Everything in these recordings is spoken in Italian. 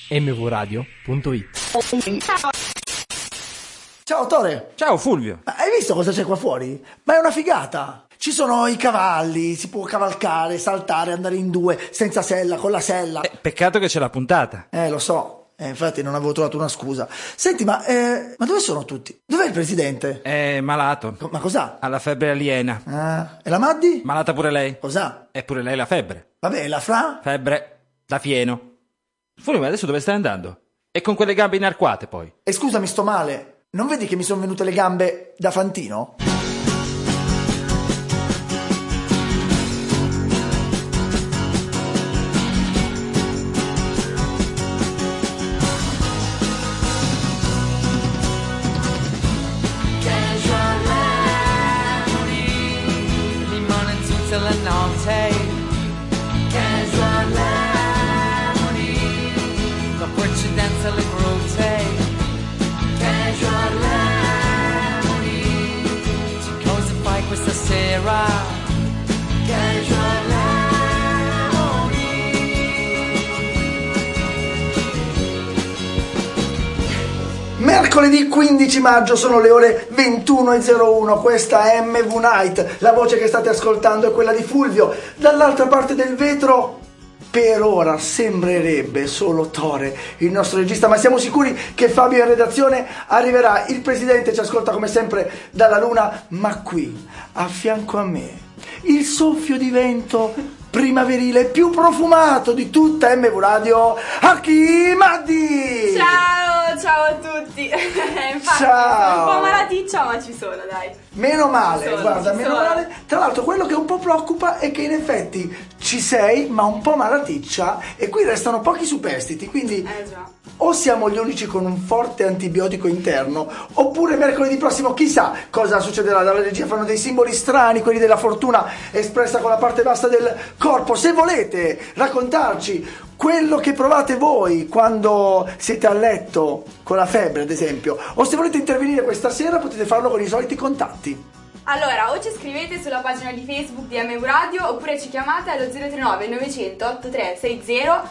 mvradio.it. Ciao Tore. Ciao Fulvio. Ma hai visto cosa c'è qua fuori? Ma è una figata. Ci sono i cavalli, si può cavalcare, saltare, andare in due, senza sella, con la sella. Peccato che c'è la puntata. Lo so. Infatti non avevo trovato una scusa. Senti, ma dove sono tutti? Dov'è il presidente? È malato. Ma cos'ha? Ha la febbre aliena. Ah, e la Maddi? Malata pure lei. Cos'ha? E pure lei la febbre. Vabbè, e la Fra? Febbre da fieno. Fulvio, ma adesso dove stai andando? E con quelle gambe inarcuate poi. E scusami, sto male. Non vedi che mi sono venute le gambe da Fantino? Mercoledì 15 maggio sono le ore 21:01, questa è MV Night, la voce che state ascoltando è quella di Fulvio, dall'altra parte del vetro per ora sembrerebbe solo Tore, il nostro regista, ma siamo sicuri che Fabio in redazione arriverà, il presidente ci ascolta come sempre dalla luna, ma qui, a fianco a me, il soffio di vento primaverile più profumato di tutta MV Radio, Aki Maddi! Ciao a tutti. Infatti, Ciao. sono un po' malaticcia, ma ci sono, dai. Meno male, guarda, ci meno sono. male. Tra l'altro quello che un po' preoccupa è che in effetti ci sei, ma un po' malaticcia, e qui restano pochi superstiti, quindi Già. o siamo gli unici con un forte antibiotico interno, oppure mercoledì prossimo chissà cosa succederà. Dalla regia fanno dei simboli strani, quelli della fortuna espressa con la parte bassa del corpo. Se volete raccontarci quello che provate voi quando siete a letto con la febbre, ad esempio, o se volete intervenire questa sera potete farlo con i soliti contatti. Allora, o ci scrivete sulla pagina di Facebook di MV Radio, oppure ci chiamate allo 039 900 8360,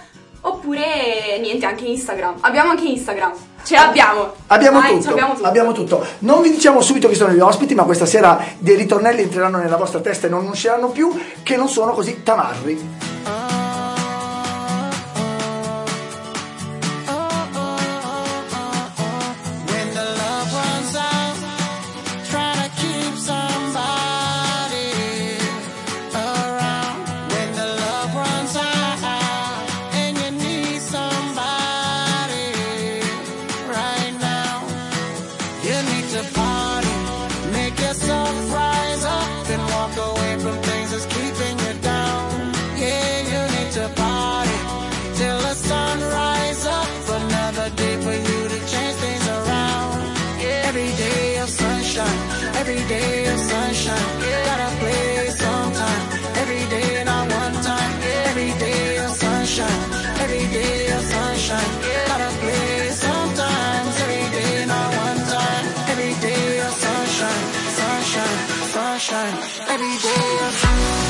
oppure niente, anche Instagram. Abbiamo anche Instagram. Ce l'abbiamo. Abbiamo Vai, tutto, abbiamo tutto. abbiamo tutto. Non vi diciamo subito chi sono gli ospiti, ma questa sera dei ritornelli entreranno nella vostra testa e non usciranno più, che non sono così tamarri. Every day of sunshine, gotta play sometime. Every day, not one time. Every day of sunshine, every day of sunshine, gotta play sometimes. Every day, not one time. Every day of sunshine, sunshine, sunshine. Every day of sunshine.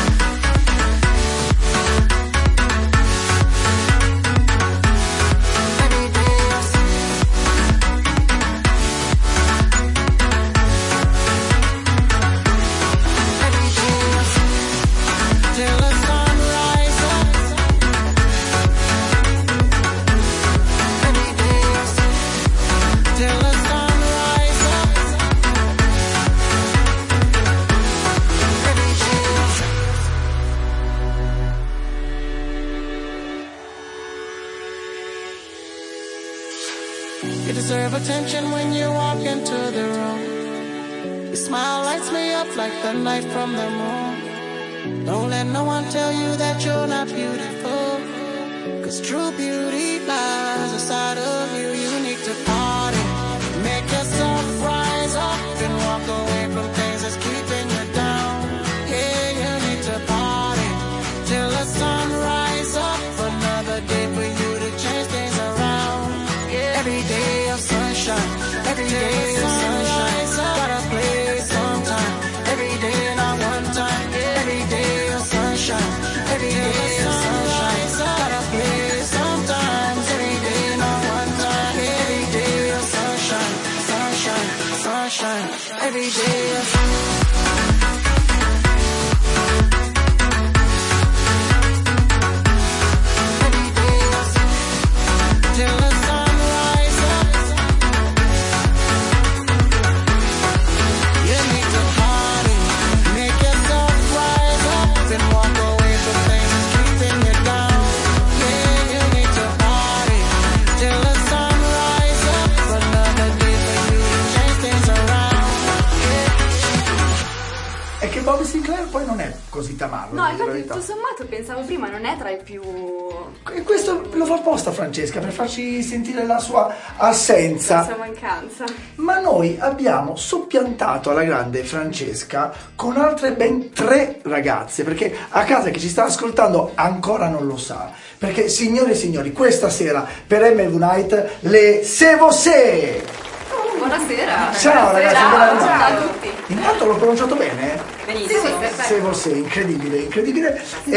You deserve attention when you walk into the room. Your smile lights me up like the light from the moon. Don't let no one tell you that you're not beautiful, 'cause true beauty lies inside of you. You need to party, make yourself rise up and walk away from things that's keeping you down. Yeah, you need to party till the sun rise up. Another day for you to change things around. Yeah, every day of sunshine, every day of sunshine, gotta play sometime. Every day, not one time. Every day of sunshine, every day of sunshine, gotta play sometimes. Every farlo. No, a dire la infatti verità. tutto sommato pensavo prima, non è tra i più... E questo lo fa apposta Francesca, per farci sentire la sua assenza. La sua mancanza. Ma noi abbiamo soppiantato alla grande Francesca con altre ben 3 ragazze, perché a casa che ci sta ascoltando ancora non lo sa. Perché, signore e signori, questa sera per MV Night le Se Você! Buonasera. Ciao ragazzi, Ciao, ben arrivati. ciao a tutti. Intanto l'ho pronunciato bene? Benissimo. Sì, perfetto. Se Você, incredibile, incredibile.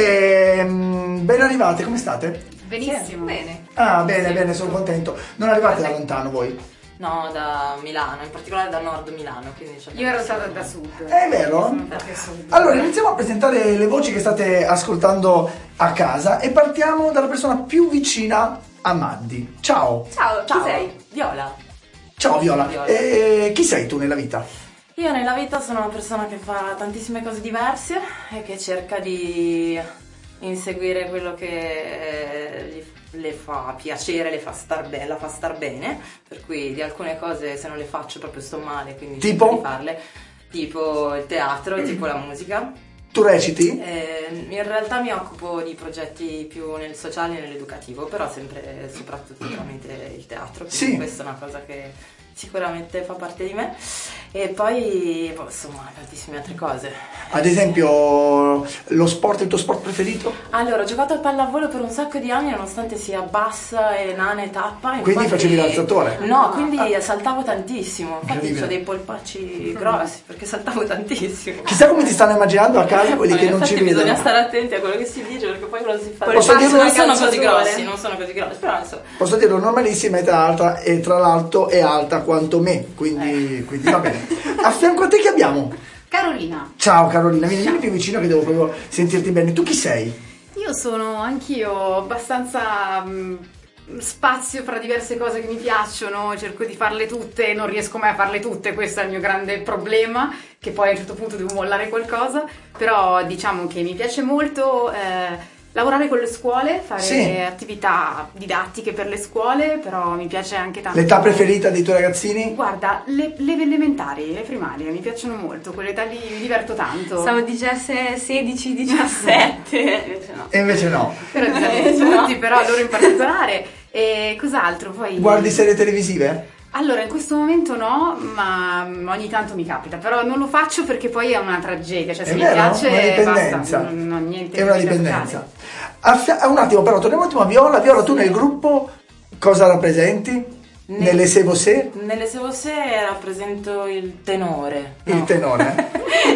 Ben arrivate, come state? Benissimo. Bene. Ah, bene, sono contento. Non arrivate da lontano voi? No, da Milano, in particolare da nord Milano, quindi Io ero stata da sud. È vero? Allora, iniziamo a presentare le voci che state ascoltando a casa e partiamo dalla persona più vicina a Maddi. Ciao. Ciao, Ciao, chi sei? Viola. Ciao Viola. Viola. Chi sei tu nella vita? Io nella vita sono una persona che fa tantissime cose diverse e che cerca di inseguire quello che le fa piacere, le fa star bene, la fa star bene, per cui di alcune cose se non le faccio proprio sto male, quindi Tipo? cerco di farle, tipo il teatro, tipo la musica. Tu reciti? In realtà mi occupo di progetti più nel sociale e nell'educativo, però sempre soprattutto tramite il teatro, quindi Sì. questa è una cosa che sicuramente fa parte di me. E poi, insomma, tantissime altre cose. Ad esempio, lo sport, il tuo sport preferito? Allora, ho giocato a pallavolo per un sacco di anni, nonostante sia bassa e nana e tappa. Quindi infatti- facevi l'alzatore? No, quindi saltavo tantissimo. Infatti Incredibile. ho dei polpacci grossi, perché saltavo tantissimo. Chissà come ti stanno immaginando a casa quelli che non ci Infatti bisogna vedono. stare attenti a quello che si dice, perché poi non si fa. Posso dirlo? Non sono così grossi, non sono così grossi, però insomma. Posso dirlo, normalissima e tra l'altro è alta quanto me, quindi va bene. A fianco a te chi abbiamo? Carolina, Ciao Carolina, vieni più vicino che devo proprio sentirti bene. Tu chi sei? io sono anch'io abbastanza spazio fra diverse cose che mi piacciono, cerco di farle tutte, non riesco mai a farle tutte, questo è il mio grande problema, che poi a un certo punto devo mollare qualcosa, però diciamo che mi piace molto lavorare con le scuole, fare Sì. attività didattiche per le scuole, però mi piace anche tanto. L'età preferita dei tuoi ragazzini? Guarda, le elementari, le primarie mi piacciono molto, quell'età lì mi diverto tanto. Stavo 16, 17. Invece no. E invece no. Però tutti, però loro in particolare. E cos'altro poi? Guardi serie televisive? Allora, in questo momento no, ma ogni tanto mi capita, però non lo faccio perché poi è una tragedia, cioè se È mi vero? piace Una dipendenza. basta, non ho niente È una di da dipendenza. fare. Un attimo però, torniamo un attimo a Viola. Viola, tu nel gruppo cosa rappresenti? Nelle Se Você? Nelle Se Você rappresento il tenore. Il no. tenore.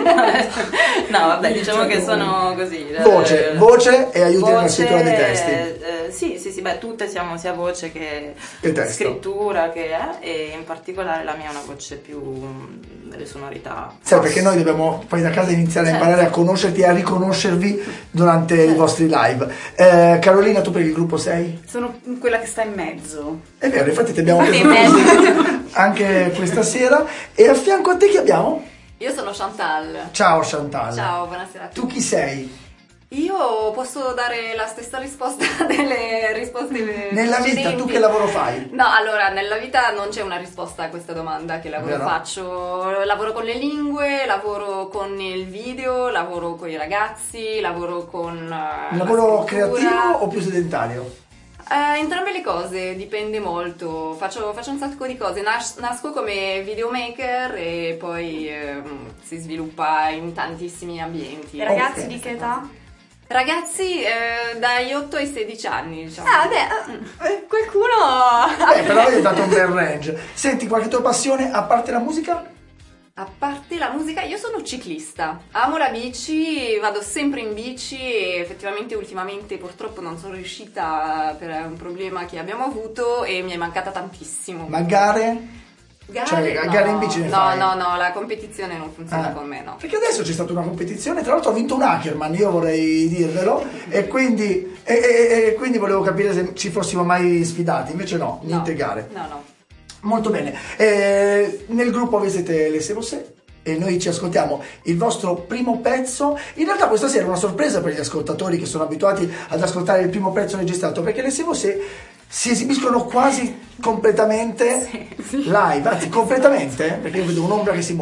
No, vabbè, diciamo che sono così. Voce e aiuti nella scrittura dei testi. Sì, beh, tutte siamo sia voce che testo. scrittura, e in particolare la mia è una voce più delle sonorità. Sai, perché noi dobbiamo poi da casa iniziare a imparare a conoscerti e a riconoscervi durante i vostri live. Carolina, tu per il gruppo sei? Sono quella che sta in mezzo. È vero, infatti ti abbiamo chiesto anche questa sera. E a fianco a te chi abbiamo? Io sono Chantal. Ciao Chantal. Ciao, buonasera a tutti. Tu chi sei? Io posso dare la stessa risposta delle risposte Nella vita precedenti. tu che lavoro fai? No, allora, nella vita non c'è una risposta a questa domanda. Che lavoro Vero? faccio? Lavoro con le lingue, lavoro con il video, lavoro con i ragazzi, lavoro con Un la lavoro scrittura. creativo o più sedentario? Entrambe le cose, dipende molto. Faccio un sacco di cose. Nasco come videomaker e poi si sviluppa in tantissimi ambienti. I ragazzi Ok. di che età? Ragazzi dagli 8 ai 16 anni, diciamo. Ah, beh, qualcuno... Però hai dato un bel range. Senti, qualche tua passione a parte la musica? A parte la musica, io sono ciclista. Amo la bici, vado sempre in bici e effettivamente ultimamente purtroppo non sono riuscita per un problema che abbiamo avuto e mi è mancata tantissimo. Ma gare? Cioè, gare in bici ne fai? No, la competizione non funziona con me, no. Perché adesso c'è stata una competizione, tra l'altro ho vinto un Ackerman, io vorrei dirvelo, e quindi volevo capire se ci fossimo mai sfidati, invece no, niente gare. No. Molto bene. Nel gruppo voi siete le Se Você e noi ci ascoltiamo il vostro primo pezzo. In realtà questa sera è una sorpresa per gli ascoltatori che sono abituati ad ascoltare il primo pezzo registrato, perché le Se Você si esibiscono quasi completamente live, anzi completamente, perché io vedo un'ombra che si muove.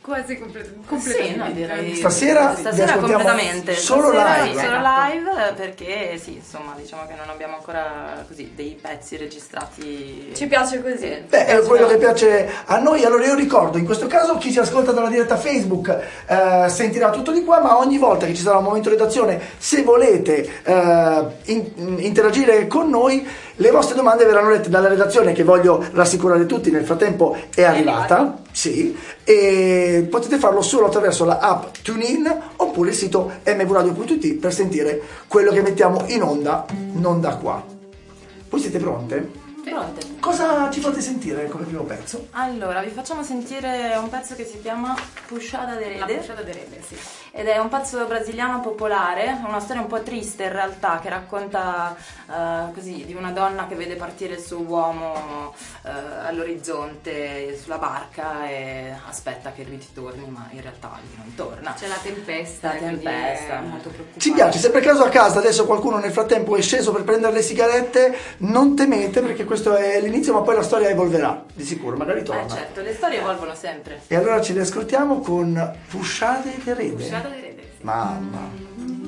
Quasi completamente. Sì, no, direi. Stasera vi ascoltiamo completamente. solo Stasera live. Solo live perché sì, insomma, diciamo che non abbiamo ancora così dei pezzi registrati. Ci piace così. Beh, è quello che piace a noi. Allora io ricordo, in questo caso chi ci ascolta dalla diretta Facebook sentirà tutto di qua, ma ogni volta che ci sarà un momento redazione, se volete interagire con noi, le vostre domande verranno lette dalla redazione, che voglio rassicurare tutti, nel frattempo è arrivata. Sì, e potete farlo solo attraverso la app TuneIn oppure il sito mvradio.it per sentire quello che mettiamo in onda, non da qua. Voi siete pronte? Pronte. Cosa ci fate sentire come primo pezzo? Allora, vi facciamo sentire un pezzo che si chiama Puxada de La Rede. Puxada de Rede, sì. Ed è un pezzo brasiliano popolare, una storia un po' triste in realtà, che racconta così di una donna che vede partire il suo uomo all'orizzonte sulla barca e aspetta che lui torni, ma in realtà lui non torna. C'è la tempesta. La tempesta. È molto preoccupante. Ci piace, se per caso a casa adesso qualcuno nel frattempo è sceso per prendere le sigarette, non temete perché questo è l'inizio, ma poi la storia evolverà, di sicuro, magari torna. Certo, le storie evolvono sempre. E allora ce le ascoltiamo con Puxada de Rede. Puxada de Rede, sì. Mamma.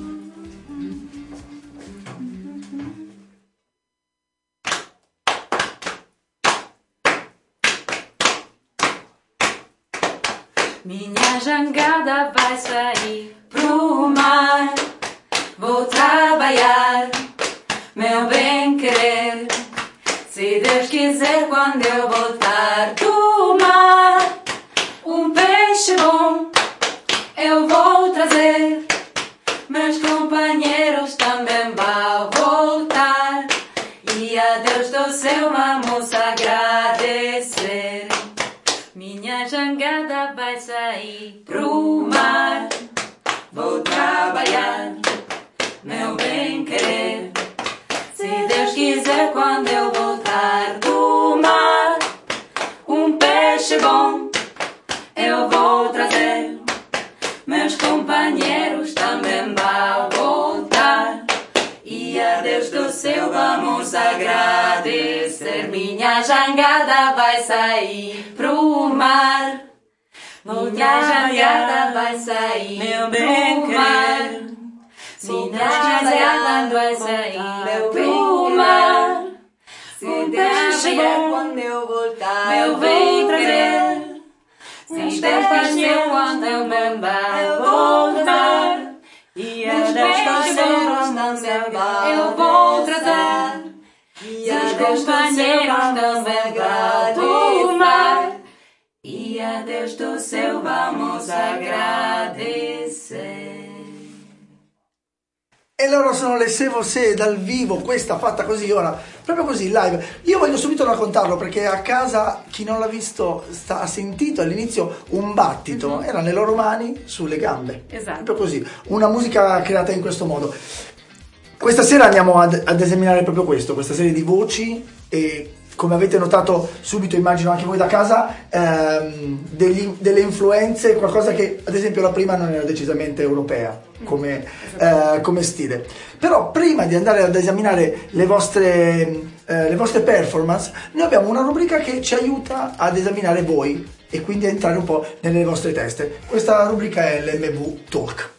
Minha jangada vai sair pro mar. Vou trabalhar, meu bem querer. Se Deus quiser, quando eu voltar do mar, peixe bom eu vou trazer. Meus companheiros também vão voltar. E a Deus do céu vamos agradecer. Minha jangada vai sair pro mar. Vou trabalhar, meu bem querer. Se Deus quiser, quando eu voltar do mar, peixe bom eu vou trazer. Meus companheiros também vão voltar. E a Deus do céu vamos agradecer. Minha jangada vai sair pro mar. Minha jangada vai sair meu bem querer. Minha jangada vai sair pro mar. Se Deus quiser, quando eu voltar, eu vou trazer. Se Deus quiser, quando eu me voltar. E a Deus do céu eu vou trazer. E a Deus do céu também vou tomar. E a Deus do céu vamos agradecer. E loro sono le Se Você dal vivo, questa fatta così ora, proprio così live. Io voglio subito raccontarlo perché a casa chi non l'ha visto ha sentito all'inizio un battito, era nelle loro mani sulle gambe. Esatto. Proprio così, una musica creata in questo modo. Questa sera andiamo ad esaminare proprio questo, questa serie di voci e come avete notato subito, immagino anche voi da casa, delle influenze, qualcosa che ad esempio la prima non era decisamente europea come stile. Però prima di andare ad esaminare le vostre performance, noi abbiamo una rubrica che ci aiuta ad esaminare voi e quindi a entrare un po' nelle vostre teste. Questa rubrica è l'MV Talk.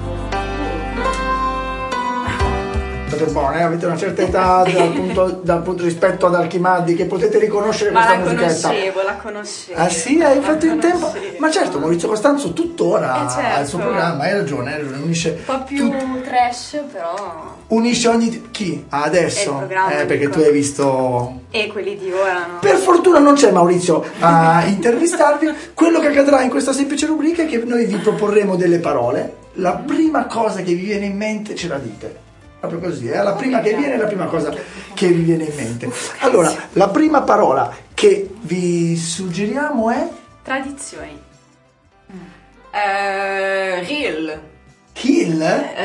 Buone, avete una certa età dal punto rispetto ad Archimaldi che potete riconoscere questa musichetta. La conoscevo. Ah sì, hai fatto in tempo? Ma certo, Maurizio Costanzo tuttora certo. ha il suo programma, hai ragione, unisce Un po' più trash, però. unisce ogni chi? Adesso? È il programma, perché dico. tu hai visto. E quelli di ora, no? Per fortuna non c'è Maurizio a intervistarvi. Quello che accadrà in questa semplice rubrica è che noi vi proporremo delle parole. La prima cosa che vi viene in mente ce la dite. Proprio così, la prima che viene è la prima cosa che vi viene in mente. Allora, la prima parola che vi suggeriamo è Tradizioni. Reel. Hill?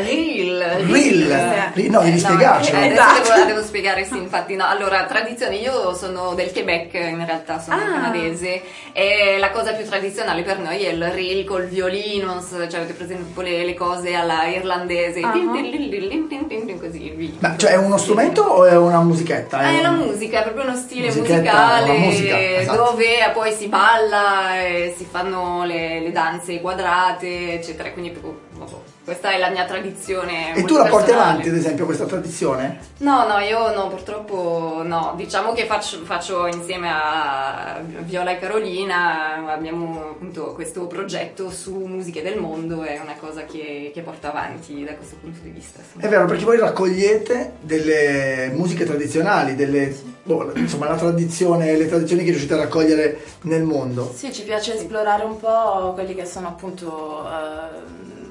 Reel. No, devi spiegarcelo. Adesso devo spiegare, sì, infatti. No, allora, tradizioni, io sono del Quebec, in realtà sono canadese, e la cosa più tradizionale per noi è il reel col violino, cioè avete presente le cose alla irlandese, così, il Ma cioè è uno strumento o è una musichetta? È una musica, è proprio uno stile musichetta, musicale una musica, esatto. dove poi si balla e si fanno le danze quadrate, eccetera. Quindi proprio, questa è la mia tradizione. E molto tu la porti personale. avanti, ad esempio, questa tradizione? No, io no, purtroppo no. Diciamo che faccio insieme a Viola e Carolina, abbiamo appunto questo progetto su musiche del mondo, è una cosa che porto avanti da questo punto di vista. Sì. È vero, perché voi raccogliete delle musiche tradizionali, insomma le tradizioni che riuscite a raccogliere nel mondo. Sì, ci piace esplorare un po' quelli che sono appunto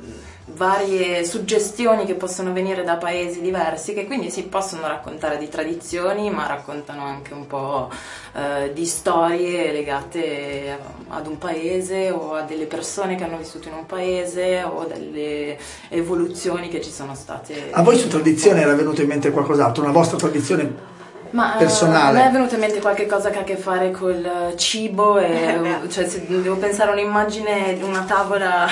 varie suggestioni che possono venire da paesi diversi, che quindi si possono raccontare di tradizioni, ma raccontano anche un po' di storie legate ad un paese o a delle persone che hanno vissuto in un paese o delle evoluzioni che ci sono state. A voi su tradizione era venuto in mente qualcos'altro, una vostra tradizione personale? A me è venuto in mente qualche cosa che ha a che fare col cibo cioè se devo pensare a un'immagine di una tavola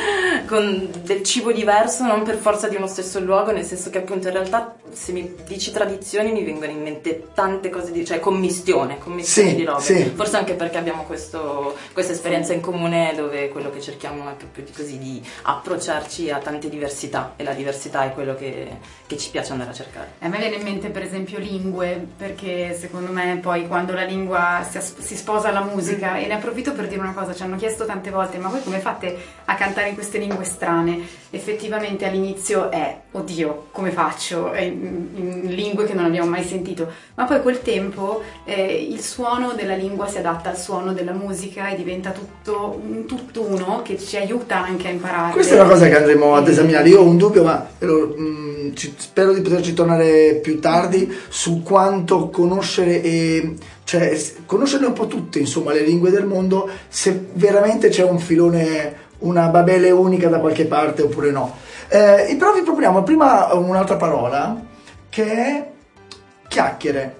con del cibo diverso, non per forza di uno stesso luogo, nel senso che appunto in realtà se mi dici tradizioni mi vengono in mente tante cose, cioè commistione sì, di robe, sì. Forse anche perché abbiamo questa esperienza in comune, dove quello che cerchiamo è proprio di approcciarci a tante diversità, e la diversità è quello che ci piace andare a cercare. A me viene in mente per esempio lingue, perché secondo me poi quando la lingua si sposa alla musica, e ne approfitto per dire una cosa, ci hanno chiesto tante volte: ma voi come fate a cantare in queste lingue strane? Effettivamente all'inizio oddio, come faccio? In lingue che non abbiamo mai sentito, ma poi col tempo il suono della lingua si adatta al suono della musica e diventa tutto un tutt'uno che ci aiuta anche a imparare. Questa è una cosa che andremo ad esaminare. Io ho un dubbio, ma spero di poterci tornare più tardi, su quanto conoscere conoscerne un po' tutte, insomma, le lingue del mondo, se veramente c'è un filone, una babele unica da qualche parte oppure no. Però vi proponiamo prima un'altra parola, che è chiacchiere.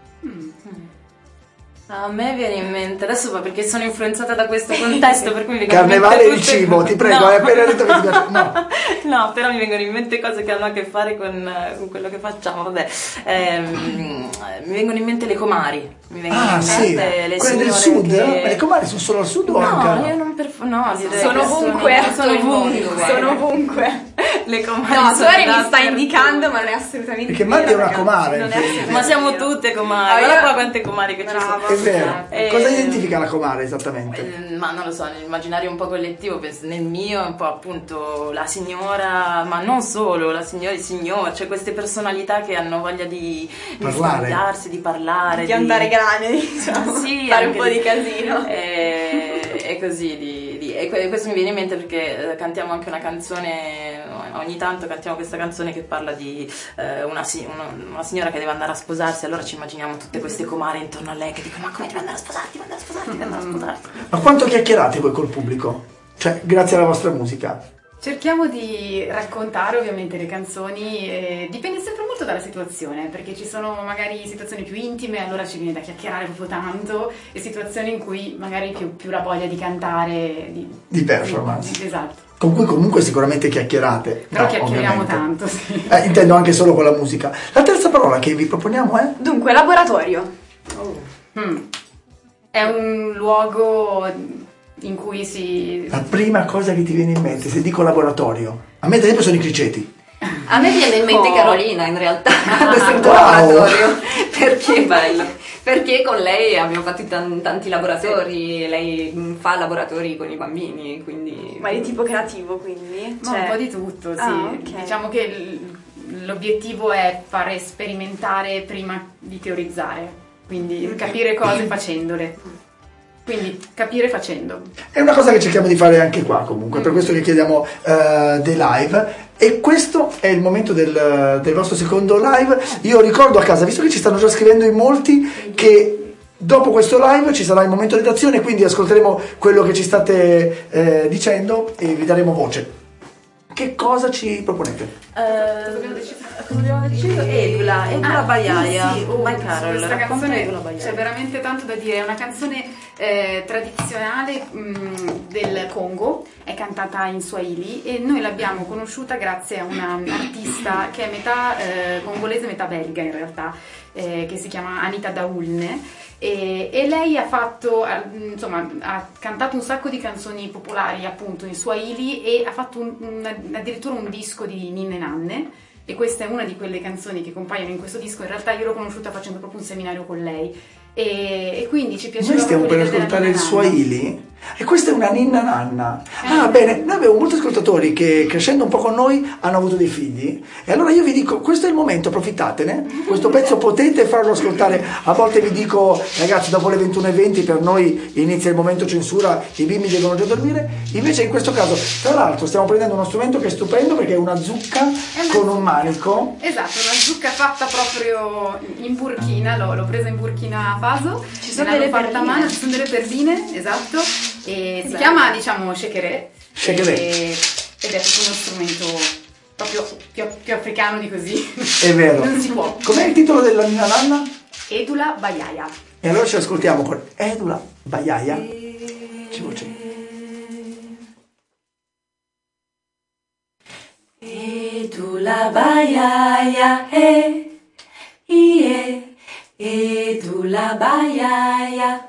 A me viene in mente, adesso perché sono influenzata da questo contesto, per cui mi vengono Carnevale in e mente il cibo, ti prego, hai appena detto che ti piace. No. No, però mi vengono in mente cose che hanno a che fare con quello che facciamo, vabbè. Mi vengono in mente le comari. Mi vengono in mente le quelle del signore sud? che... Ma le comari sono solo al sud o No, anche? io non direi sono che ovunque, sono ovunque. Le comari No, sono Sori mi sta dappertutto. indicando, ma non è assolutamente Perché Matti è una ragazzi. comare. Non è assolutamente Ma siamo vero. tutte comari, guarda qua quante comari che ci sono. È vero. Cosa identifica la comare esattamente? Ma non lo so, nell'immaginario un po' collettivo, nel mio è un po' appunto la signora, ma non solo, la signora, il signore, cioè queste personalità che hanno voglia di scambiarsi, di parlare, di andare grane, diciamo, sì, fare un anche po' di casino. E così, e questo mi viene in mente perché cantiamo anche una canzone, ogni tanto cantiamo questa canzone che parla di una signora che deve andare a sposarsi, allora ci immaginiamo tutte queste comare intorno a lei che dicono: ma come devi andare a sposarti, devi andare a sposarti. Ma quanto chiacchierate voi col pubblico? Cioè, grazie alla vostra musica? Cerchiamo di raccontare ovviamente le canzoni, dipende sempre molto dalla situazione, perché ci sono magari situazioni più intime, allora ci viene da chiacchierare proprio tanto, e situazioni in cui magari più la voglia di cantare, di performance. Esatto. Con cui comunque sicuramente chiacchierate. Però No, chiacchieriamo ovviamente. tanto, sì. Intendo anche solo con la musica. La terza parola che vi proponiamo è? Dunque, laboratorio. È un luogo in cui La prima cosa che ti viene in mente se dico laboratorio. A me ad esempio sono i criceti. A me viene in mente Carolina, in realtà, questo è un tuo Wow. laboratorio. Perché bello? Perché con lei abbiamo fatto tanti laboratori, lei fa laboratori con i bambini, quindi... Ma di tipo creativo, quindi? un po' di tutto, sì. ok. Diciamo che l'obiettivo è fare sperimentare prima di teorizzare, quindi capire cose facendole. Quindi capire facendo. È una cosa che cerchiamo di fare anche qua comunque, per questo che chiediamo dei live. E questo è il momento del vostro secondo live. Io ricordo a casa, visto che ci stanno già scrivendo in molti, che dopo questo live ci sarà il momento di azione, quindi ascolteremo quello che ci state dicendo e vi daremo voce. Che cosa ci proponete? Come abbiamo deciso? Edula Baiaia. Sì, Vai Carol, questa racconta canzone Edula Baiaia. c'è veramente tanto da dire, è una canzone tradizionale del Congo, è cantata in Swahili e noi l'abbiamo conosciuta grazie a una artista che è metà congolese, metà belga in realtà, che si chiama Anita Daulne. E lei ha fatto, insomma, ha cantato un sacco di canzoni popolari appunto in Swahili e ha fatto addirittura un disco di ninne nanne, e questa è una di quelle canzoni che compaiono in questo disco. In realtà io l'ho conosciuta facendo proprio un seminario con lei e quindi ci piaceva. Noi stiamo per ascoltare il Swahili e questa è una ninna nanna. Bene, noi abbiamo molti ascoltatori che crescendo un po' con noi hanno avuto dei figli e allora io vi dico, questo è il momento, approfittatene, questo pezzo potete farlo ascoltare. A volte vi dico, ragazzi, dopo le 21:20 per noi inizia il momento censura, i bimbi devono già dormire, invece in questo caso tra l'altro stiamo prendendo uno strumento che è stupendo perché è una zucca con un manico. Esatto, una zucca fatta proprio in Burkina, l'ho presa in Burkina Faso, ci sono delle perline a mano, ci sono delle perline, esatto, e si chiama, diciamo, shekere, ed è proprio uno strumento proprio più africano di così. È vero. Non si può. Com'è il titolo della ninna nanna? Edula Bayaya. E allora ci ascoltiamo con Edula Bayaya. Ci voce. Edula Bayaya, iye, Edula Bayaya,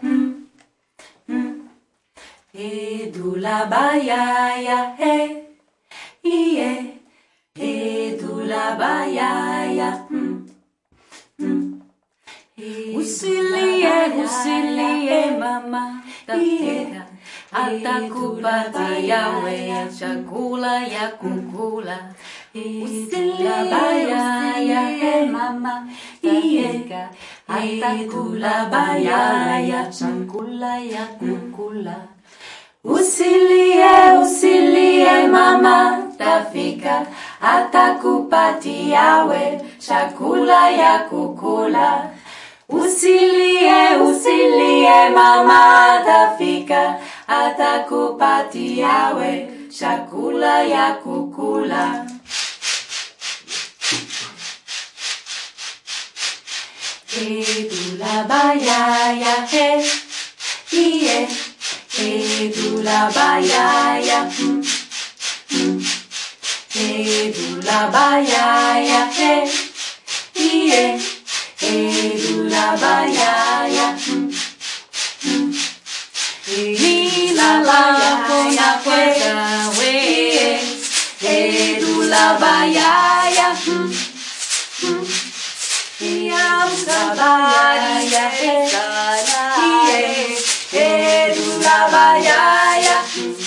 Edula Bayaya, iye, Edula Bayaya, Usilie mama, tafika, atakupati yawe, chakula ya kukula. Usilie mama, tafika, atakula bayaya, chakula ya kukula. Usilie mama, tafika, atakupati yawe, chakula ya kukula. Usilie mama, tafika, atakupati yawe, chakula ya kukula. Edula bayaya, iye, edula bayaya, edula bayaya, iye, edula bayaya, Lila la kona kweka we, edula bayaya, Yamsa bayaya, iye, edula bayaya,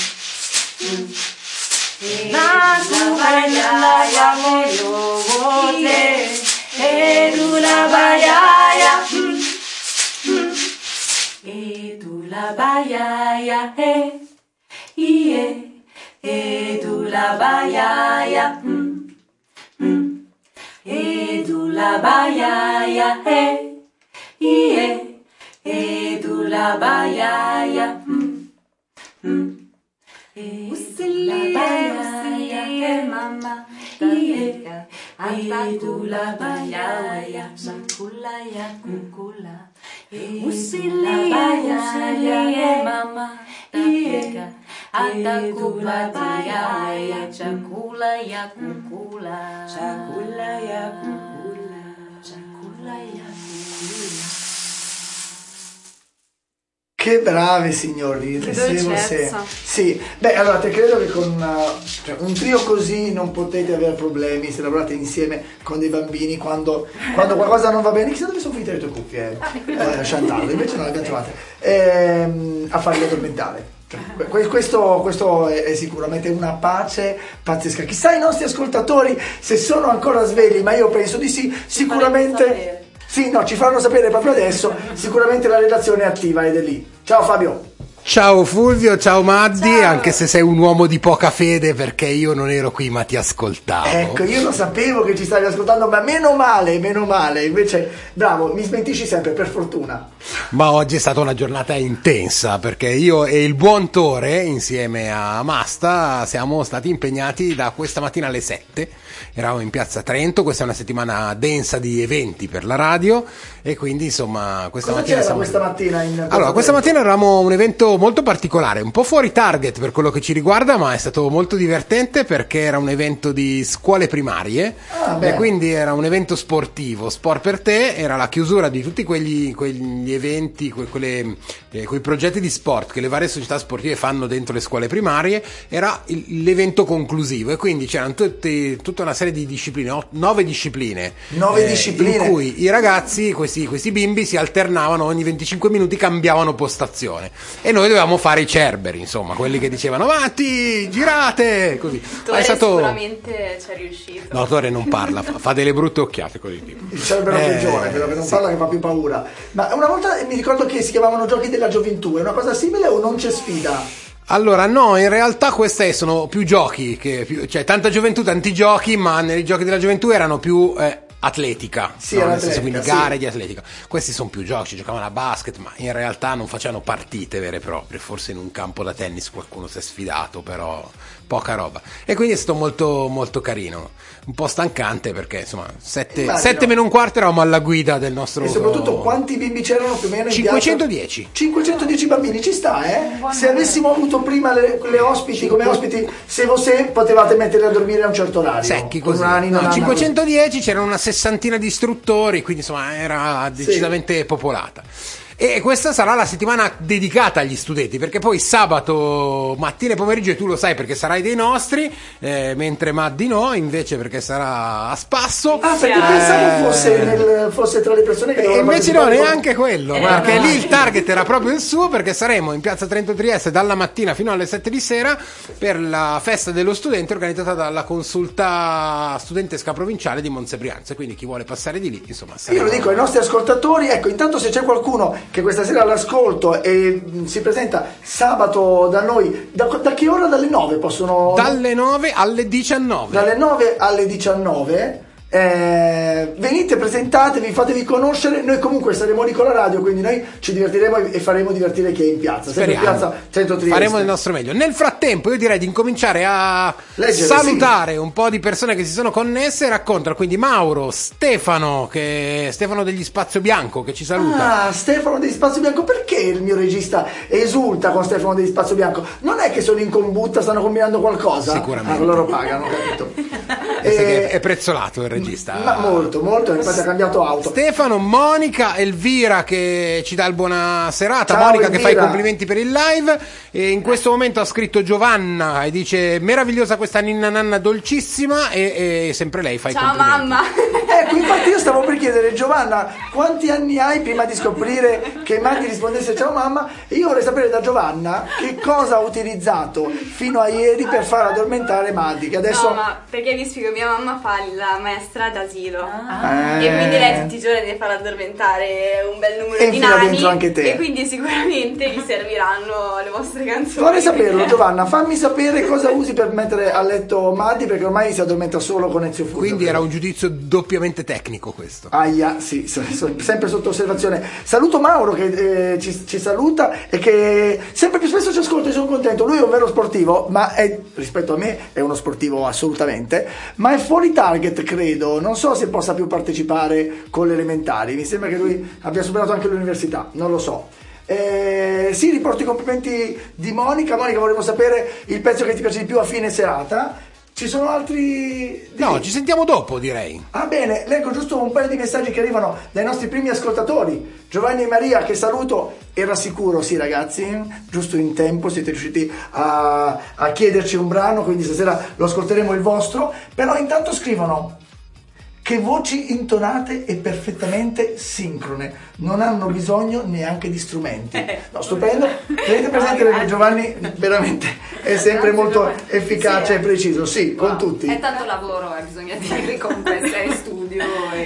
Nasu bayaya moyo wote, edula bayaya, edula bayaya, iye, edula bayaya, edula bayaya, iye, edula bayaya, usilie mama, iye, edula bayaya, chakula ya kukula. Usilie mama, tafika, atakupati yawe, chakula ya kukula. Chakula ya kukula. Chakula ya kukula. Che bravi signori, Che dolcezza. Sì, beh, allora te credo che con un trio così non potete avere problemi se lavorate insieme con dei bambini quando qualcosa non va bene. Chissà dove sono finite le tue cuffie, Chantal, invece non le abbiamo trovate, a farli addormentare. Questo è sicuramente una pace pazzesca. Chissà i nostri ascoltatori se sono ancora svegli, ma io penso di sì, sicuramente. Sì, no, ci faranno sapere proprio adesso. Sicuramente la redazione è attiva ed è lì. Ciao Fabio. Ciao Fulvio, ciao Maddi, anche se sei un uomo di poca fede perché io non ero qui ma ti ascoltavo. Ecco, io lo sapevo che ci stavi ascoltando, ma meno male, invece bravo, mi smentisci sempre, per fortuna. Ma oggi è stata una giornata intensa perché io e il buon Tore insieme a Masta siamo stati impegnati da questa mattina alle 7. Eravamo in piazza Trento, questa è una settimana densa di eventi per la radio e quindi insomma questa mattina questa mattina in Allora, questa mattina eravamo un evento molto particolare, un po' fuori target per quello che ci riguarda, ma è stato molto divertente perché era un evento di scuole primarie e quindi era un evento sportivo, Sport per te, era la chiusura di tutti quegli eventi, quei progetti di sport che le varie società sportive fanno dentro le scuole primarie, era l'evento conclusivo e quindi c'erano tutta una serie di discipline, 9 discipline in cui i ragazzi, questi bimbi si alternavano, ogni 25 minuti cambiavano postazione e noi dovevamo fare i cerberi, insomma, quelli che dicevano avanti, girate, così. Tore sicuramente ci è riuscito. No, Tore non parla, fa delle brutte occhiate così. Il cerbero peggiore, quello che non parla, che fa più paura. Ma una volta mi ricordo che si chiamavano giochi della gioventù, è una cosa simile o non c'è sfida? Allora no, in realtà questi sono più giochi, cioè tanta gioventù, tanti giochi, ma nei giochi della gioventù erano più atletica, sì, no? Nel senso, quindi gare di atletica. Questi sono più giochi, giocavano a basket, ma in realtà non facevano partite vere e proprie, forse in un campo da tennis qualcuno si è sfidato, però poca roba. E quindi è stato molto molto carino, un po' stancante perché insomma 7 meno un quarto eravamo alla guida del nostro... E soprattutto quanti bimbi c'erano più o meno in 510. Piazza? 510 bambini, ci sta, Se avessimo avuto prima le ospiti come ospiti, se potevate metterli a dormire a un certo orario. Secchi così. 510, c'erano una sessantina di istruttori, quindi insomma era decisamente popolata. E questa sarà la settimana dedicata agli studenti, perché poi sabato mattina e pomeriggio, e tu lo sai perché sarai dei nostri, mentre Maddi no, invece perché sarà a spasso. Perché pensavo fosse tra le persone che e invece no, neanche quello, perché lì il target era proprio il suo, perché saremo in piazza Trento Trieste dalla mattina fino alle 7 di sera per la festa dello studente organizzata dalla consulta studentesca provinciale di Monza Brianza, quindi chi vuole passare di lì, insomma. Io lo dico ai nostri ascoltatori, ecco, intanto se c'è qualcuno che questa sera all'ascolto e si presenta sabato da noi, da che ora? Dalle 9 possono? Dalle 9 alle 19. Dalle 9 alle 19. Venite, presentatevi, fatevi conoscere. Noi comunque saremo lì con la radio, quindi noi ci divertiremo e faremo divertire chi è in piazza. Sempre in piazza Trento Trieste. Faremo il nostro meglio. Nel frattempo io direi di incominciare a salutare un po' di persone che si sono connesse e raccontano. Quindi Mauro, Stefano degli Spazio Bianco che ci saluta. Stefano degli Spazio Bianco, perché il mio regista esulta con Stefano degli Spazio Bianco? Non è che sono in combutta, stanno combinando qualcosa? Sicuramente. Loro pagano, capito? È prezzolato il regista. Ma molto, infatti ha cambiato auto. Stefano, Monica, Elvira che ci dà il buona serata. Ciao, Monica Elvira, che fa i complimenti per il live. E in questo momento ha scritto Giovanna e dice meravigliosa questa ninna nanna dolcissima e sempre lei fa i complimenti. Ciao mamma. Ecco, infatti io stavo per chiedere, Giovanna, quanti anni hai prima di scoprire che Magdi rispondesse ciao mamma? E io vorrei sapere da Giovanna che cosa ha utilizzato fino a ieri per far addormentare Magdi, che adesso... No, ma perché vi spiego, mia mamma fa la maestra d'asilo e quindi lei tutti i giorni deve far addormentare un bel numero di infila nani dentro anche te. E quindi sicuramente gli serviranno le vostre canzoni. Vorrei saperlo, Giovanna, fammi sapere cosa usi per mettere a letto Magdi, perché ormai si addormenta solo con Ezio Fulvio. Quindi era un giudizio doppiamente tecnico questo. Aia, sì, sempre sotto osservazione. Saluto Mauro che ci saluta e che sempre più spesso ci ascolta, e sono contento. Lui è un vero sportivo, ma rispetto a me è uno sportivo assolutamente, ma è fuori target, credo. Non so se possa più partecipare con le elementari. Mi sembra che lui abbia superato anche l'università, non lo so. Sì, riporto i complimenti di Monica. Monica, vorremmo sapere il pezzo che ti piace di più a fine serata. Ci sono altri... No, ci sentiamo dopo, direi. Ah, bene, leggo giusto un paio di messaggi che arrivano dai nostri primi ascoltatori. Giovanni e Maria, che saluto, era sicuro, sì ragazzi, giusto in tempo, siete riusciti a chiederci un brano, quindi stasera lo ascolteremo il vostro. Però intanto scrivono: che voci intonate e perfettamente sincrone, non hanno bisogno neanche di strumenti. No, stupendo. Tenete presente che Giovanni veramente è sempre molto efficace e preciso, sì, con tutti. È tanto lavoro, bisogna dire, con questo studio e...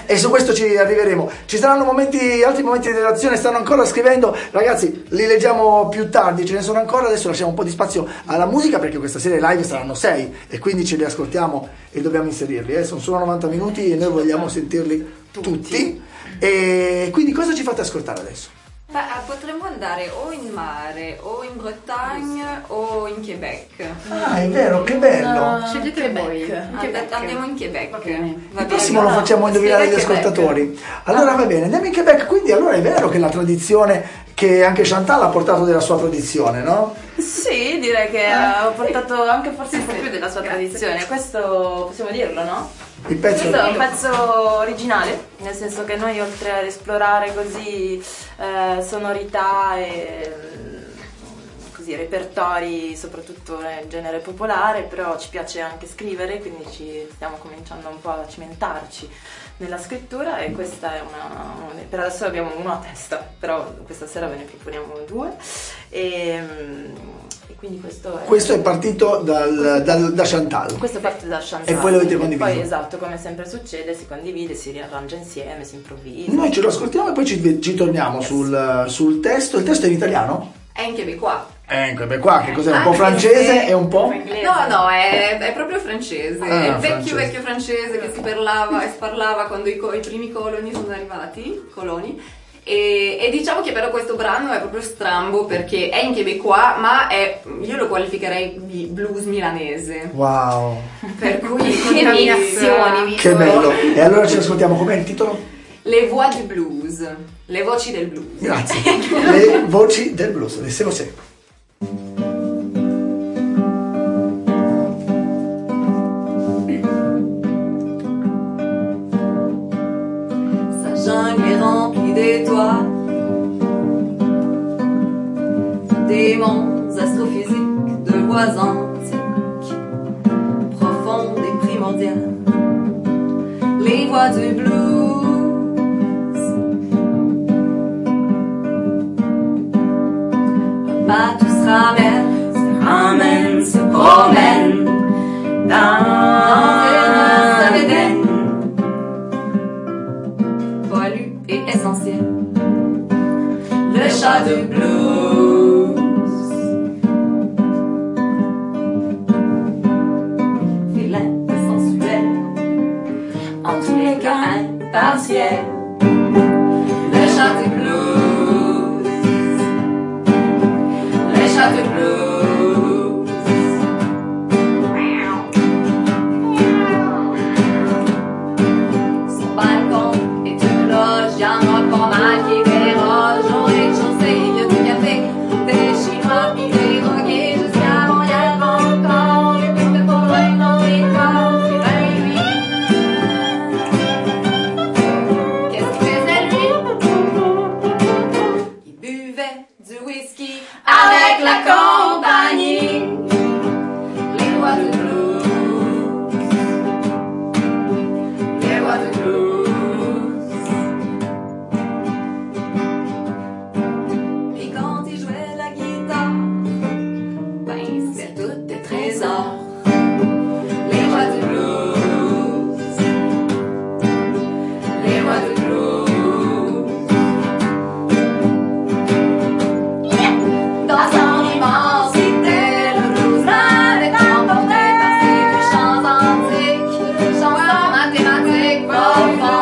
e su questo ci arriveremo. Ci saranno altri momenti di relazione, stanno ancora scrivendo, ragazzi, li leggiamo più tardi, ce ne sono ancora, adesso lasciamo un po' di spazio alla musica perché questa sera i live saranno 6 e quindi ce li ascoltiamo e dobbiamo inserirli, sono solo 90 minuti e noi vogliamo sentirli tutti. E quindi cosa ci fate ascoltare adesso? Beh, potremmo andare o in mare, o in Bretagne, o in Quebec. Ah, è vero, che bello! Scegliete voi. Andiamo in Quebec. Il prossimo lo facciamo indovinare agli ascoltatori. Allora va bene, andiamo in Quebec, quindi allora è vero che la tradizione, che anche Chantal ha portato della sua tradizione, no? Sì, direi che ha portato anche forse un po' più della sua tradizione, questo possiamo dirlo, no? Il pezzo Questo è un pezzo originale, nel senso che noi oltre ad esplorare così sonorità e così repertori, soprattutto nel genere popolare, però ci piace anche scrivere, quindi ci stiamo cominciando un po' a cimentarci nella scrittura e questa è per adesso abbiamo uno a testa, però questa sera ve ne proponiamo 2 e quindi questo è partito da Chantal. Questo parte da Chantal. E poi lo avete condiviso. Poi esatto, come sempre succede, si condivide, si riarrangia insieme, si improvvisa. Noi ce lo ascoltiamo e poi ci torniamo sul testo. Il testo è in italiano? È in québécois. In québécois, che cos'è? Un po' francese e un po'? No, è proprio francese. È il francese. vecchio francese che si parlava quando i primi coloni sono arrivati, E diciamo che però questo brano è proprio strambo perché è in québécois, ma io lo qualificherei di blues milanese. Wow! Per cui contaminazioni. Che bello! E allora ci ascoltiamo, com'è il titolo? Le voix du blues, le voci del blues. Grazie. Le voci del blues, laissez você. Jungle est remplie d'étoiles, d'éléments astrophysiques, de lois antiques, profondes et primordiales, les voix du blues. Un bateau se ramène, se promène dans un Éden. Et essentiel, le chat du blues, félin et sensuel, en tous les cas impartiel, le chat du blues, le chat du blues. Son balcon est une loge, y'en a pas mal qui déroge au rez-de-chaussée, y'a du café, des chinois pis des drogués, jusqu'à Montréal encore, les pistes de Pologne dans les corps, pis ben lui, qu'est-ce qu'il faisait lui? Il buvait du whisky avec la compagnie, les lois du blues, les lois du blues. Profond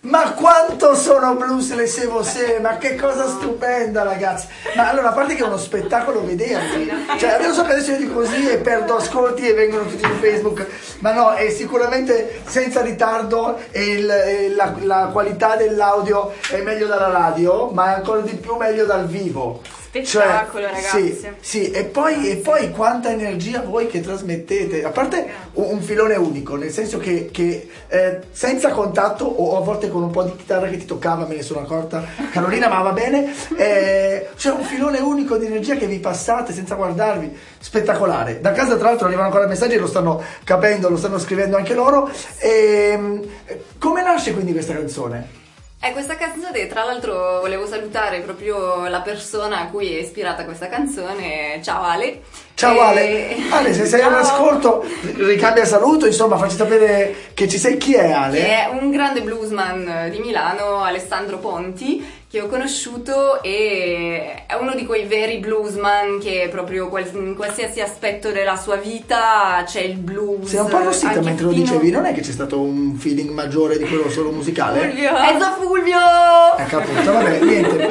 Ma quanto sono blues le Se Você, ma che cosa stupenda, ragazzi. Ma allora, a parte che è uno spettacolo vederli, cioè io so che adesso io dico così e perdo ascolti e vengono tutti su Facebook, ma no, è sicuramente senza ritardo e la qualità dell'audio è meglio dalla radio, ma è ancora di più meglio dal vivo. Spettacolo, ragazzi. Sì, e poi quanta energia voi che trasmettete, a parte un filone unico, nel senso che senza contatto o a volte con un po' di chitarra che ti toccava, me ne sono accorta Carolina, ma va bene, c'è un filone unico di energia che vi passate senza guardarvi, spettacolare. Da casa tra l'altro arrivano ancora messaggi, lo stanno capendo, lo stanno scrivendo anche loro. Come nasce quindi questa canzone? Questa canzone, tra l'altro volevo salutare proprio la persona a cui è ispirata questa canzone. Ciao Ale. Ciao Ale. Ale, se sei all'ascolto, ricambia saluto, insomma, facci sapere che ci sei. Chi è Ale? Che è un grande bluesman di Milano, Alessandro Ponti, che ho conosciuto, e è uno di quei veri bluesman che proprio in qualsiasi aspetto della sua vita c'è il blues. Sei un po' arrossita mentre lo dicevi, non è che c'è stato un feeling maggiore di quello solo musicale? Fulvio! Capito, vabbè, niente.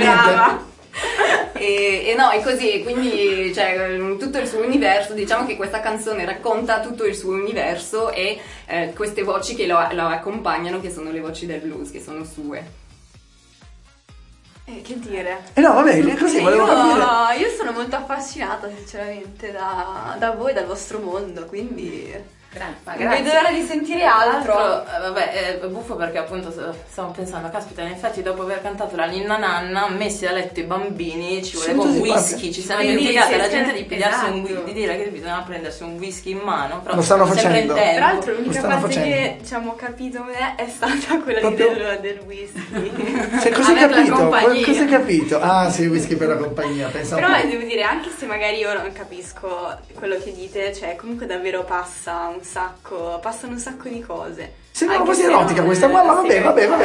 E no, è così, quindi cioè, tutto il suo universo, diciamo che questa canzone racconta tutto il suo universo e queste voci che lo accompagnano, che sono le voci del blues, che sono sue. Che dire? No, vabbè, così volevo capire. Io sono molto affascinata sinceramente da voi, dal vostro mondo, quindi non vedo l'ora di sentire altro. Vabbè, è buffo perché appunto stavo pensando, caspita, in effetti dopo aver cantato la Ninna Nanna, messi a letto i bambini, ci voleva un whisky, ci sarebbe obbligata la gente di pigliarsi di dire che bisogna prendersi un whisky in mano, però lo stanno facendo. Tra l'altro l'unica parte che ho capito è stata quella del whisky. Cioè, cosa hai capito? Ah sì, whisky per la compagnia, pensavo. Però devo dire, anche se magari io non capisco quello che dite, cioè comunque davvero passano un sacco di cose. Sembra quasi erotica questa qua, ma vabbè. No, non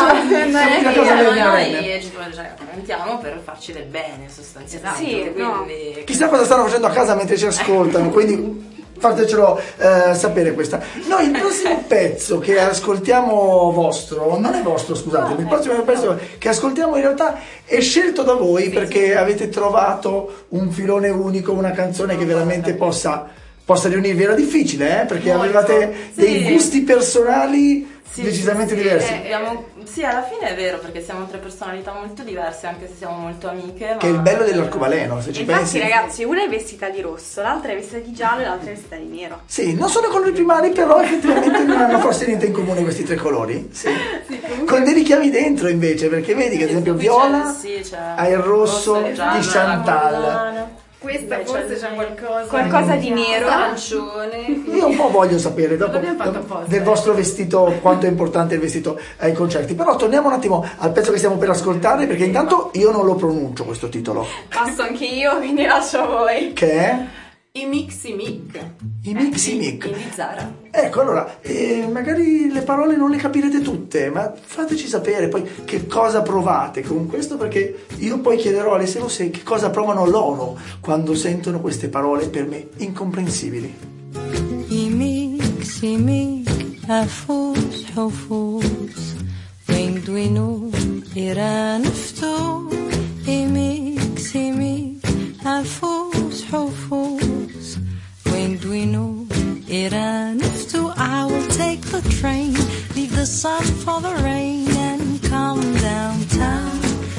è noi cantiamo per farci del bene sostanzialmente. Sì, quindi... Chissà cosa stanno facendo a casa mentre ci ascoltano, quindi fatecelo sapere questa. Noi il prossimo pezzo che ascoltiamo non è vostro, scusate, il prossimo pezzo che ascoltiamo in realtà è scelto da voi perché avete trovato un filone unico, una canzone che veramente possa riunirvi. Era difficile, perché avevate dei gusti personali decisamente diversi. Sì, alla fine è vero, perché siamo tre personalità molto diverse, anche se siamo molto amiche. Che è il bello dell'arcobaleno, se ci pensi. Infatti, ragazzi, una è vestita di rosso, l'altra è vestita di giallo e l'altra è vestita di nero. Sì, non sono colori primari, però effettivamente non hanno forse niente in comune questi tre colori. Sì. Con dei richiami dentro invece, perché vedi che ad esempio viola ha il rosso di Chantal. Questa forse c'è qualcosa di nero, arancione. Io un po' voglio sapere dopo del vostro vestito, quanto è importante il vestito ai concerti. Però torniamo un attimo al pezzo che stiamo per ascoltare, perché intanto io non lo pronuncio questo titolo. Passo anche io, quindi lascio a voi. Che è? I Mixi Mic. I Mixi Mic. In Zara. Ecco, allora, magari le parole non le capirete tutte, ma fateci sapere poi che cosa provate con questo, perché io poi chiederò alle Se Você che cosa provano loro quando sentono queste parole per me incomprensibili. I Mixi Mic, حفوز حفوز وين دوينو إيران فتو I Mixi Mic, حفوز حفوز وين دوينو Iran to I will take the train, leave the sun for the rain and come downtown,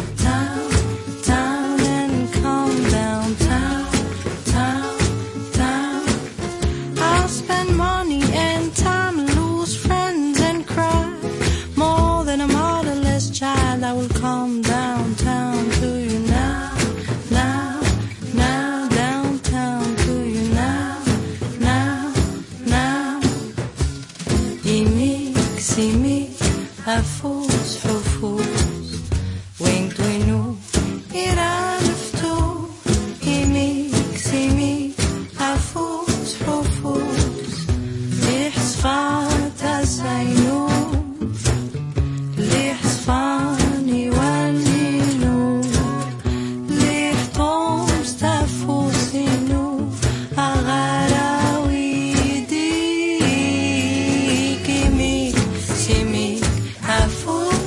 town, and come downtown, town. I'll spend money and time, lose friends and cry, more than a motherless child. I will come downtown to you now, downtown to you now. Simi حفوز حفوز وين دوينو إيران فتو يميك سيمي حفوز حفوز ليح صفات الزينو ليح صفاني والنينو ليح طومس تفوسينو أغراوي ديك يميك سيمي حفوز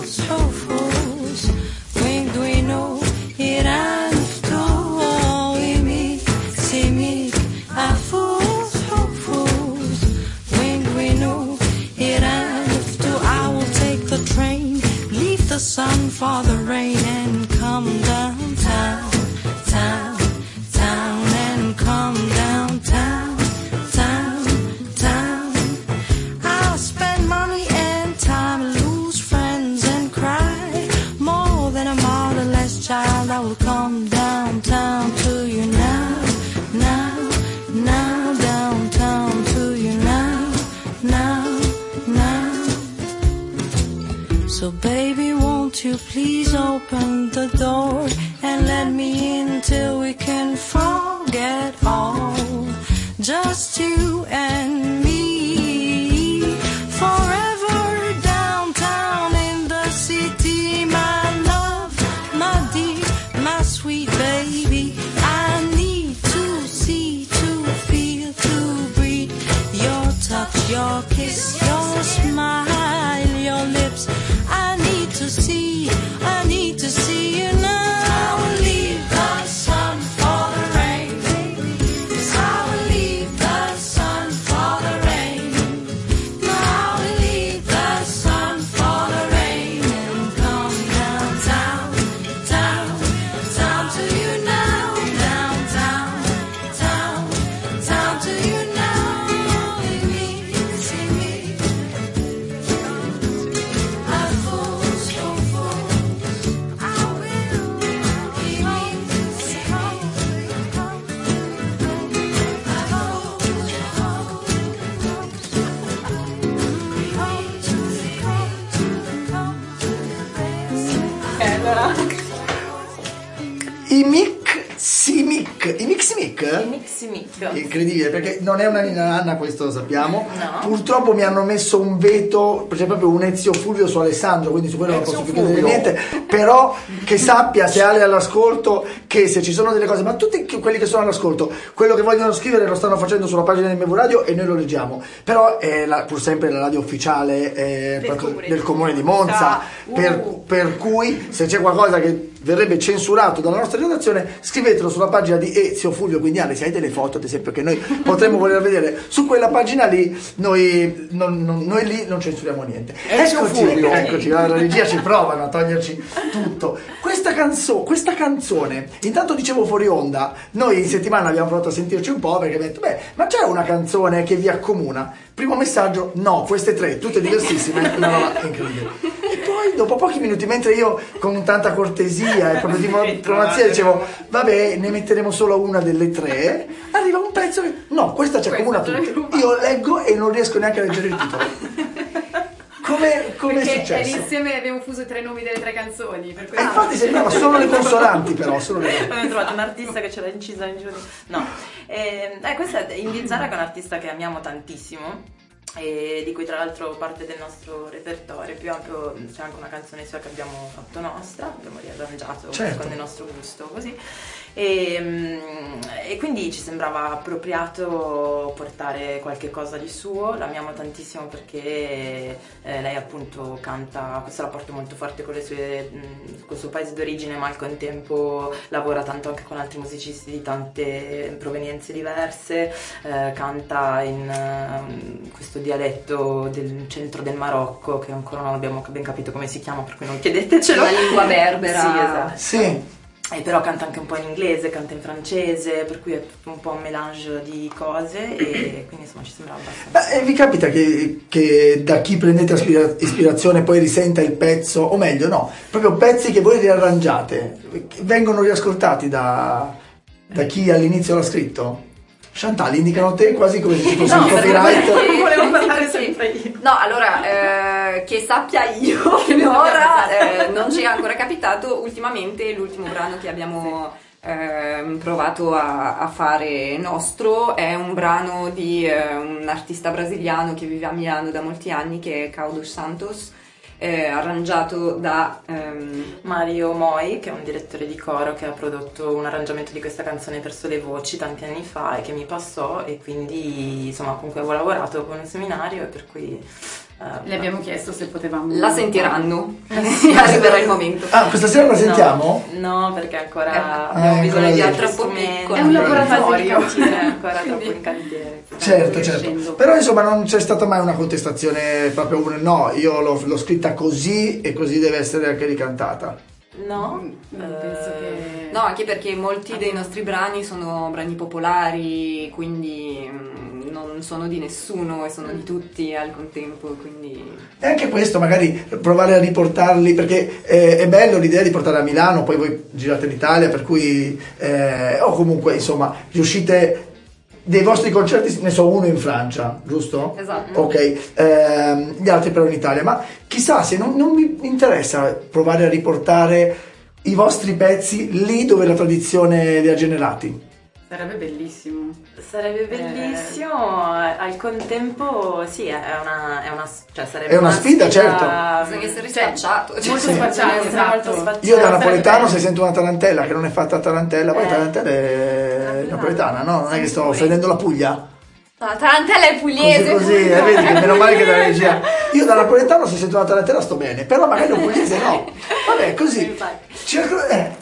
sun for the rain and come downtown, town, town, and come downtown, town, town. I'll spend money and time, lose friends and cry. More than a motherless child, I will come downtown to you now, now, now, downtown to you now, now, now. So baby, won't you please open the door and let me in till we can forget all, just you and me, forever downtown in the city, my love, my dear, my sweet baby. I need to see, to feel, to breathe your touch, your kiss, your smile, your lips. I need to see you now. I will leave the sun for the rain. Yes, I will leave the sun for the rain. No, I will leave the sun for the rain and come downtown, town, town to you now, downtown, town, town to you now. See me, a fool, so fool. I will be home, I Miximic. I Miximic? Miximic. Incredibile, perché non è una Nina Nanna, questo lo sappiamo. No. Purtroppo mi hanno messo un veto, c'è proprio un Ezio Fulvio su Alessandro, quindi su quello non posso più chiedere niente. Però che sappia, se Ale è all'ascolto, che se ci sono delle cose, ma tutti quelli che sono all'ascolto, quello che vogliono scrivere lo stanno facendo sulla pagina di MV Radio e noi lo leggiamo. Però è pur sempre la radio ufficiale del Comune di Monza, per cui se c'è qualcosa che verrebbe censurato dalla nostra redazione, scrivetelo sulla pagina di Ezio Fulvio. Quindi Ale, se hai delle foto ad esempio che noi potremmo voler vedere su quella pagina lì, noi lì non censuriamo niente. Eccoci, la regia ci provano a toglierci tutto. Questa canzone, intanto dicevo fuori onda, noi in settimana abbiamo provato a sentirci un po' perché abbiamo detto, ma c'è una canzone che vi accomuna? Primo messaggio, no, queste tre, tutte diversissime, una roba incredibile. E poi dopo pochi minuti, mentre io con tanta cortesia e proprio diplomazia dicevo, vabbè, ne metteremo solo una delle tre, arriva un pezzo che, no, questa ci accomuna tutte. Io leggo e non riesco neanche a leggere il titolo. Come è successo? È l'insieme, abbiamo fuso i tre nomi delle tre canzoni. Per cui... infatti sembrava solo le consonanti, però. Abbiamo trovato un artista che ce l'ha incisa in giù. No. Questa è Indy Zara, che è un artista che amiamo tantissimo. E di cui tra l'altro parte del nostro repertorio. Più ampio c'è anche una canzone sua che abbiamo fatto nostra, abbiamo riarrangiato secondo il nostro gusto, così. E quindi ci sembrava appropriato portare qualche cosa di suo. L'amiamo tantissimo perché lei appunto canta, questo rapporto molto forte con col suo paese d'origine, ma al contempo lavora tanto anche con altri musicisti di tante provenienze diverse, canta in questo dialetto del centro del Marocco, che ancora non abbiamo ben capito come si chiama, per cui non chiedetecelo. La lingua berbera. Sì, esatto. Sì. Però canta anche un po' in inglese, canta in francese, per cui è tutto un po' un mélange di cose, e quindi insomma ci sembrava abbastanza. E vi capita che da chi prendete ispirazione poi risenta il pezzo, o meglio no, proprio pezzi che voi riarrangiate, vengono riascoltati da chi all'inizio l'ha scritto? Chantal, indicano te quasi come se ci fosse un copyright. Volevo parlare sempre io. No, allora, che sappia io, finora non ci è ancora capitato. Ultimamente l'ultimo brano che abbiamo provato a fare nostro è un brano di un artista brasiliano che vive a Milano da molti anni, che è Caudos Santos, arrangiato da Mario Moi, che è un direttore di coro che ha prodotto un arrangiamento di questa canzone per sole voci tanti anni fa e che mi passò, e quindi insomma con cui avevo lavorato con un seminario, e per cui Le abbiamo chiesto se potevamo. La sentiranno. Arriverà il momento. Questa sera la sentiamo? No, perché ancora abbiamo bisogno di altri strumenti. È un laboratorio. È ancora troppo in cantiere. Certo. Però insomma non c'è stata mai una contestazione proprio no, io l'ho scritta così e così deve essere anche ricantata. No, penso che... No, anche perché molti dei nostri brani sono brani popolari, quindi non sono di nessuno e sono di tutti al contempo, quindi... E anche questo magari provare a riportarli, perché è bello l'idea di portare a Milano, poi voi girate l'Italia, per cui o comunque insomma riuscite... Dei vostri concerti ne so uno in Francia, giusto? Esatto. Ok, gli altri però in Italia, ma chissà se non mi interessa provare a riportare i vostri pezzi lì dove la tradizione li ha generati. Sarebbe bellissimo. Sarebbe bellissimo, al contempo sì, sarebbe è una sfida, certo. Bisogna essere spacciato. Molto spacciato, esatto. Io da napoletano se sento una tarantella che non è fatta a tarantella, poi tarantella è napoletana, no? Non è che sto offendendo la Puglia. No, la tarantella è pugliese. Così, vedi che meno male che da regia. Io da napoletano se sento una tarantella sto bene, però magari un pugliese no. Vabbè, così. Cerco,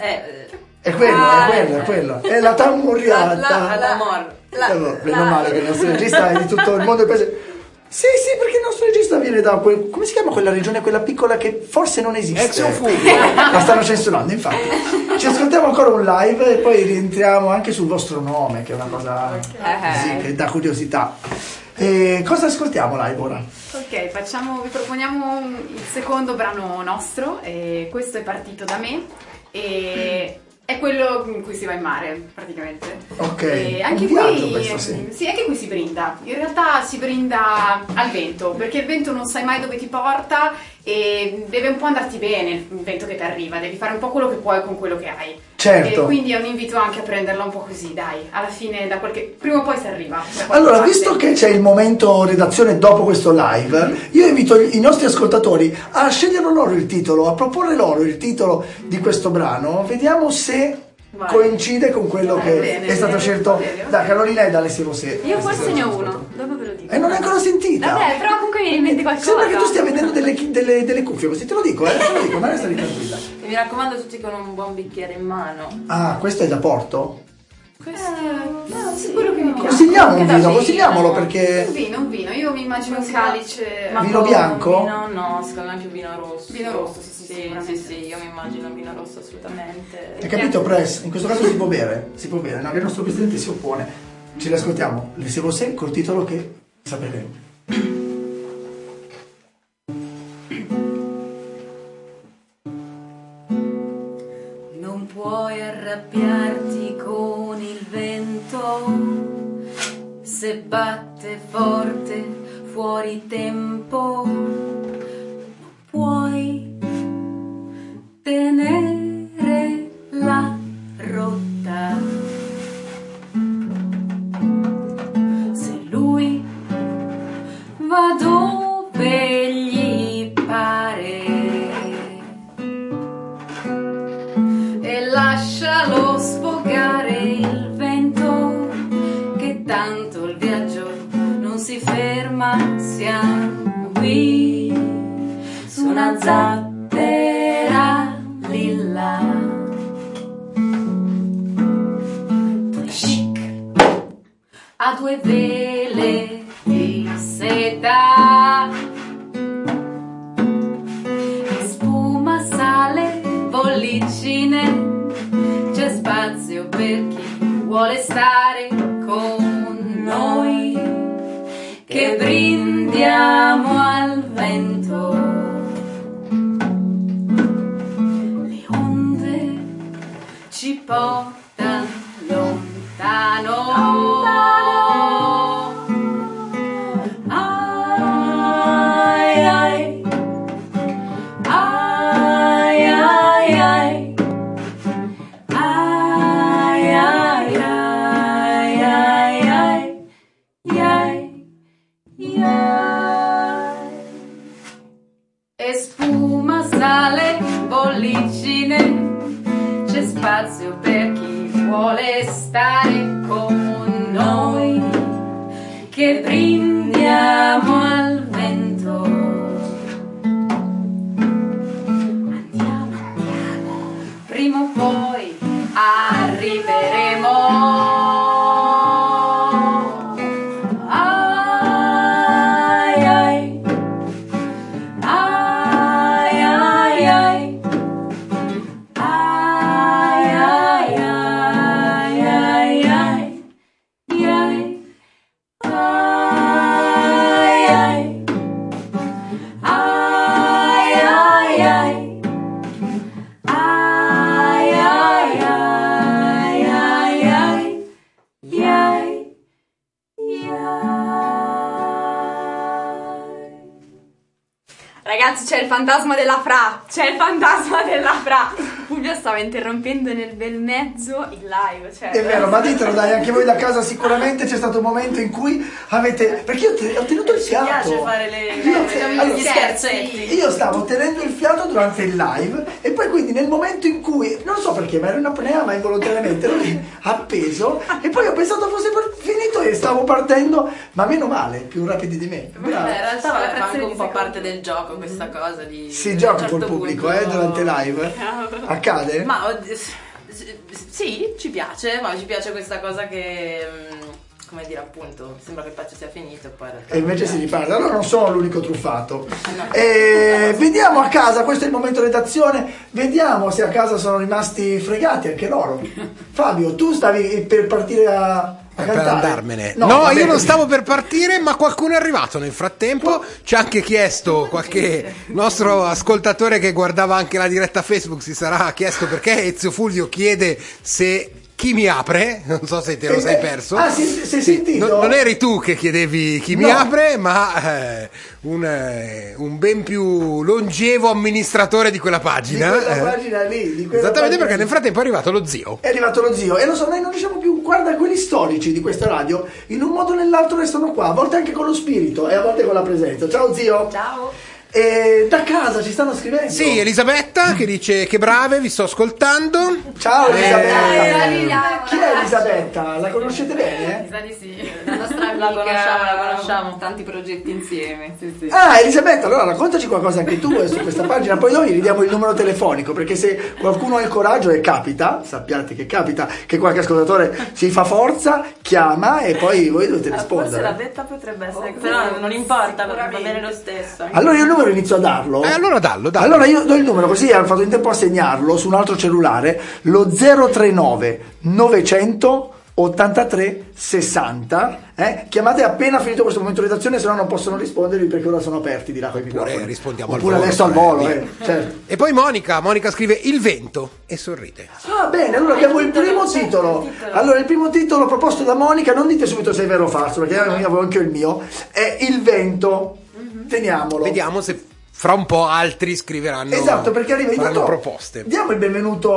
è quello. È la tammurriata. Meno male che il nostro regista è di tutto il mondo del paese. Sì, perché il nostro regista viene da come si chiama quella regione, quella piccola che forse non esiste? La stanno censurando, infatti. Ci ascoltiamo ancora un live e poi rientriamo anche sul vostro nome, che è una cosa così, che dà curiosità. Cosa ascoltiamo live ora? Ok, vi proponiamo il secondo brano nostro, e questo è Partito da me, e è quello in cui si va in mare, praticamente. Ok, e anche un viaggio qui, questo, sì. Anche qui si brinda. In realtà si brinda al vento, perché il vento non sai mai dove ti porta e deve un po' andarti bene il vento che ti arriva, devi fare un po' quello che puoi con quello che hai. Certo. E quindi è un invito anche a prenderla un po' così, dai, alla fine prima o poi si arriva. Allora, visto che c'è il momento redazione dopo questo live, io invito i nostri ascoltatori a scegliere loro il titolo, a proporre loro il titolo di questo brano, vediamo se coincide con quello che è stato scelto da Carolina e da Alessio Rosé. Io forse ne ho uno, dopo ve lo dico. E non l'hai ancora sentita? Vabbè, però comunque mi viene in mente qualcosa. Sembra che tu stia vedendo delle cuffie, così te lo dico, ma resta lì tranquilla. E mi raccomando tutti con un buon bicchiere in mano. Ah, questo è da Porto? Questo è quello che mi piace. Consigliamolo perché... Un vino, io mi immagino un calice. Vino bianco? Vino, no, secondo me più vino rosso. Vino rosso, sì, io mi immagino vino rosso assolutamente. Hai capito, Press? In questo caso si può bere, no? Che il nostro presidente si oppone. Ci riascoltiamo, Alessio Rosé col titolo che sapremo. Non puoi arrabbiarti con il vento se batte forte fuori tempo. Non puoi tenere la rotta se lui va dove gli pare. Lascialo sfogare il vento, che tanto il viaggio non si ferma, siamo qui su una zattera lilla. Tutta chic, a due vele di seta, spuma, sale, bollicine. C'è spazio per chi vuole stare con noi, che brindiamo al vento. Le onde ci portano lontano. Ai, ai, ai, ai, ai. E spuma, sale, bollicine, c'è spazio per chi vuole stare con noi, che brindiamo al vento. Ragazzi, c'è il fantasma della Fra. Fulvio stava interrompendo nel bel mezzo il live. Cioè, È vero, ma ditelo dai, anche voi da casa sicuramente c'è stato un momento in cui avete... Perché io ho tenuto il fiato. Mi piace fare gli scherzetti. Io stavo tenendo il fiato durante il live e poi quindi nel momento in cui, non so perché, ma ero in apnea, ma involontariamente ero lì appeso e poi ho pensato fosse finito e stavo partendo, ma meno male, più rapidi di me. Bravo. In realtà fa anche un po' parte del gioco questa cosa di... Si gioca certo col pubblico, punto... durante live? Accade? Ma sì, ci piace, ma ci piace questa cosa che... come dire, appunto, sembra che il pezzo sia finito poi e invece si riparla. Allora non sono l'unico truffato. Vediamo a casa, questo è il momento redazione, vediamo se a casa sono rimasti fregati anche loro. Fabio, tu stavi per partire a per andarmene. No, No, io non stavo per partire, ma qualcuno è arrivato nel frattempo. Ci ha anche chiesto qualche nostro ascoltatore che guardava anche la diretta Facebook, si sarà chiesto perché Ezio Fulvio chiede se chi mi apre, non so se te lo sei perso. Ah, sei sentito? Non eri tu che chiedevi chi mi apre, ma un ben più longevo amministratore di quella pagina. Di quella pagina lì. Esattamente, perché nel frattempo è arrivato lo zio. È arrivato lo zio e lo so, noi non riusciamo più. Guarda, quelli storici di questa radio, in un modo o nell'altro restano qua, a volte anche con lo spirito e a volte con la presenza. Ciao zio. Ciao. E da casa ci stanno scrivendo. Sì, Elisabetta che dice che brave, vi sto ascoltando. Ciao Elisabetta. Chi è Elisabetta? La conoscete bene? Mi sa di sì. La nostra amica, la conosciamo. tanti progetti insieme. Sì. Ah, Elisabetta, allora raccontaci qualcosa anche tu su questa pagina, poi noi gli diamo il numero telefonico, perché se qualcuno ha il coraggio e capita, sappiate che capita, che qualche ascoltatore si fa forza, chiama e poi voi dovete rispondere. Forse la Betta potrebbe essere, però non importa, va bene lo stesso. Allora io il numero inizio a darlo. Allora dallo. Allora io do il numero, così hanno fatto in tempo a segnarlo su un altro cellulare, lo 039 900 83 60. Chiamate appena finito questo momento di redazione, se no non possono rispondervi perché ora sono aperti di là con i microfoni. Rispondiamo oppure al volo, adesso al volo, certo. E poi Monica scrive il vento e sorride. Ah, bene, allora abbiamo il primo titolo. Allora il primo titolo proposto da Monica, non dite subito se è vero o falso, perché io avevo anche il mio, è il vento. Teniamolo. Vediamo se fra un po' altri scriveranno. Esatto, perché faranno proposte. Diamo il benvenuto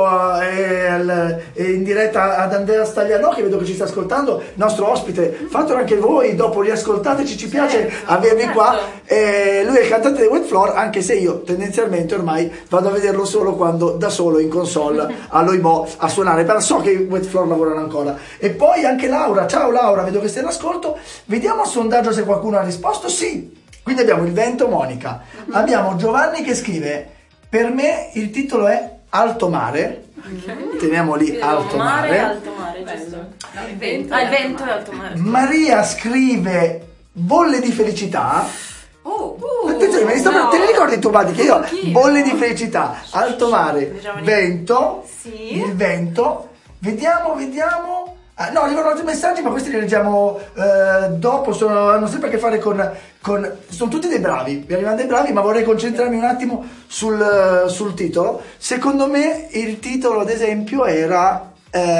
in diretta ad Andrea Stagliano, che vedo che ci sta ascoltando, nostro ospite. Fatelo anche voi, dopo riascoltateci, ci piace avervi qua. Lui è il cantante dei Wet Floor, anche se io tendenzialmente ormai vado a vederlo solo quando da solo in console all'Oimo a suonare, però so che i Wet Floor lavorano ancora. E poi anche Laura, ciao Laura, vedo che sei in ascolto. Vediamo al sondaggio se qualcuno ha risposto. Sì. Quindi abbiamo il vento, Monica. Abbiamo Giovanni che scrive: per me il titolo è Alto Mare. Teniamo lì Alto Mare. Alto mare, giusto? Il vento e alto mare. Maria scrive Bolle di felicità. Attenzione, te ne ricordi tu, Badi, che io Bolle di felicità, Alto Mare, vento, il vento. Vediamo. No, arrivano altri messaggi, ma questi li leggiamo dopo. Hanno sempre a che fare con. Sono tutti dei bravi, mi arrivano dei bravi, ma vorrei concentrarmi un attimo sul titolo. Secondo me il titolo, ad esempio, era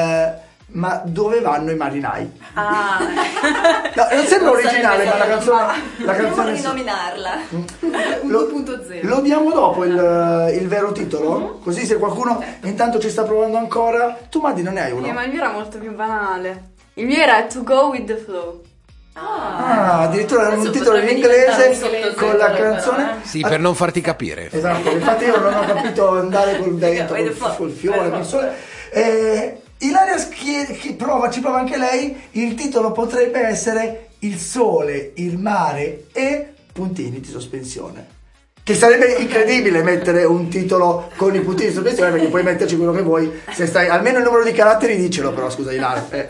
Ma dove vanno i marinai? Ah. No, non sembra originale, ma la canzone di nominarla. 1.0. Lo diamo dopo il vero titolo? Così se qualcuno intanto ci sta provando ancora. Tu, Maddi, non ne hai uno? Ma il mio era molto più banale. Il mio era To Go With The Flow. Addirittura era un titolo in inglese con la canzone. Sì, per non farti capire. Esatto, infatti io non ho capito andare col vento, col fiore, col sole. Ilaria ci prova anche lei. Il titolo potrebbe essere Il sole, il mare e puntini di sospensione. Che sarebbe incredibile mettere un titolo con i puntini di sospensione, perché puoi metterci quello che vuoi. Se stai almeno il numero di caratteri, dicelo, però scusa Ilaria.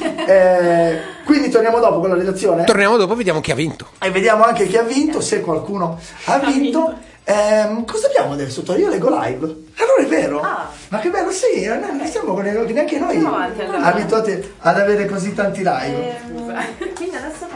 Quindi torniamo dopo con la redazione. Torniamo dopo, vediamo chi ha vinto. E vediamo anche chi ha vinto, se qualcuno ha vinto. Cosa abbiamo adesso? Io leggo live. Allora è vero. Ma che bello, sì, non siamo neanche noi abituati ad avere così tanti live. Quindi adesso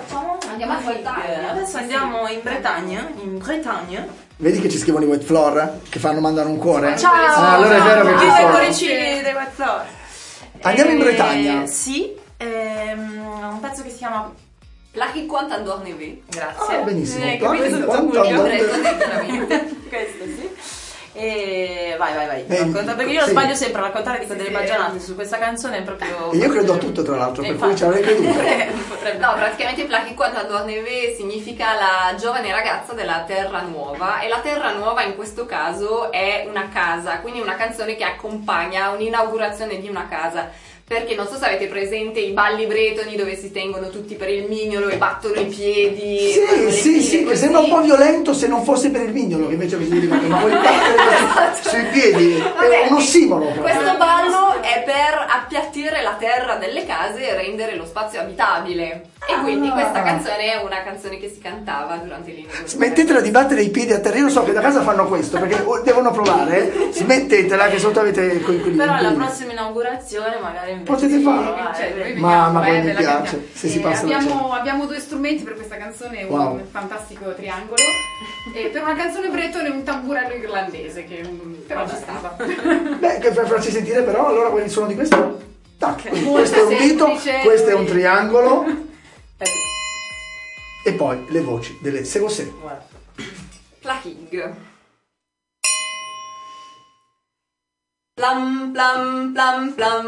andiamo in Bretagna. Vedi che ci scrivono i Wet Floor che mandano un cuore? Ciao. Allora è vero che ci sono. Dei Wet Floor. Andiamo in Bretagna. Sì, un pezzo che si chiama Plachi quant andor neve. Grazie. Benissimo. Capito Quanto tutto, andate- veramente. Questo sì. E vai. Beh, Racconta, perché io lo sì. sbaglio sempre a raccontare, dico delle baggianate su questa canzone, è proprio. E io credo a tutto, tra l'altro, per cui Infatti. ci avrei creduto. Potrebbe. No, praticamente Plachi quant andor neve significa la giovane ragazza della terra nuova, e la terra nuova in questo caso è una casa, quindi una canzone che accompagna un'inaugurazione di una casa. Perché non so se avete presente i balli bretoni dove si tengono tutti per il mignolo e battono i piedi. fanno le Sì, file che così. sembra un po' violento se non fosse per il mignolo, che invece mi dico che non puoi battere sui piedi, è Vabbè, un ossimoro. proprio. Questo ballo è per appiattire la terra delle case e rendere lo spazio abitabile. E quindi questa canzone è una canzone che si cantava durante l'inaugurazione. Smettetela di battere i piedi a terra, io so che da casa fanno questo, perché devono provare, smettetela che sotto avete quelli. Però alla prossima inaugurazione magari invece Potete farlo. Cioè, noi Mamma, veniamo, come mi ve la piace, cantiamo. se si passa la abbiamo 2 strumenti per questa canzone, Wow. un fantastico triangolo e per una canzone bretone un tamburello irlandese che però ci stava. Beh, che farci sentire però, allora quali sono di questo? Tac, Molto questo è un dito, semplice. questo è un triangolo e poi le voci delle seguo. Plahig. Plam plam plam plam.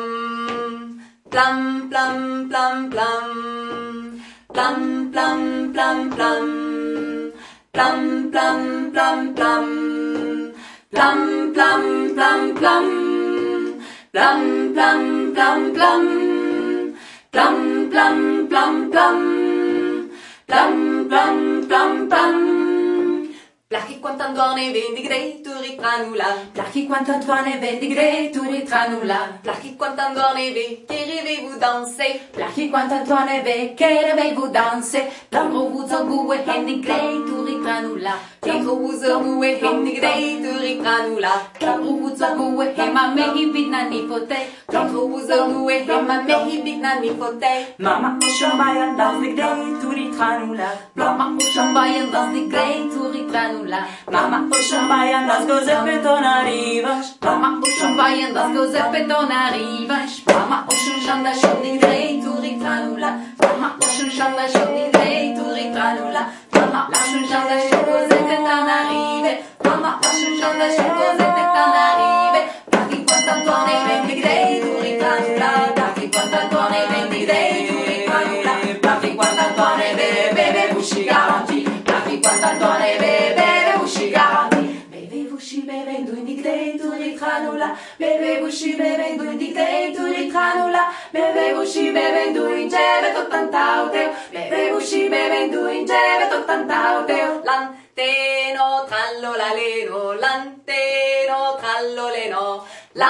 Plam plam plam plam. Plam plam plam plam. Plam plam plam plam. Plam plam plam plam. Plam plam plam plam. Plam plam plam plam. Plam plam plam plam. Plachi quant'andoane vendi grei tu ritranula. Plachi quant'antoine vendi grei tu ritranula. Plachi quant'andoane ve che rivevo danser. Plachi quant'antoine ve che revevo danse. Plangro vuzo gue hendi grei tu ritranula. Plangro wuzo gue hendi grei tu ritranula. Plangro vuzo gue hema mehi bidna nipote. Plangro wuzo gue hema mehi bitna nifotei. Mama ocean bayan das de grei tu ritranula. Mama ocean bayan das de grei tu ritranula. Mama ocean bayan das goze petonarivas. Mama ocean bayan das goze petonarivas. Mama ocean shanda shoni grei tu ritranula. Mama ocean shanda shoni grei tu ritranula. Mama ocean shanda shoni goze petonarive. Mama ocean shanda shoni goze petonarive. Plachi quant'antoine vendi grei tu ritranula. Plachi quant'antoine vendi grei tu ritranula. Plachi quant'antoine beve usci garanti. Plachi quant'antoine beve usci garanti. Beve usci bevendo in grei tu ritranula. Beve usci bevendo in grei tu ritranula. Beve usci bevendo in geve t'ottantauteo. Beve usci bevendo in geve t'ottantauteo. Lanteno trallolaleno, lanteno tralloleno.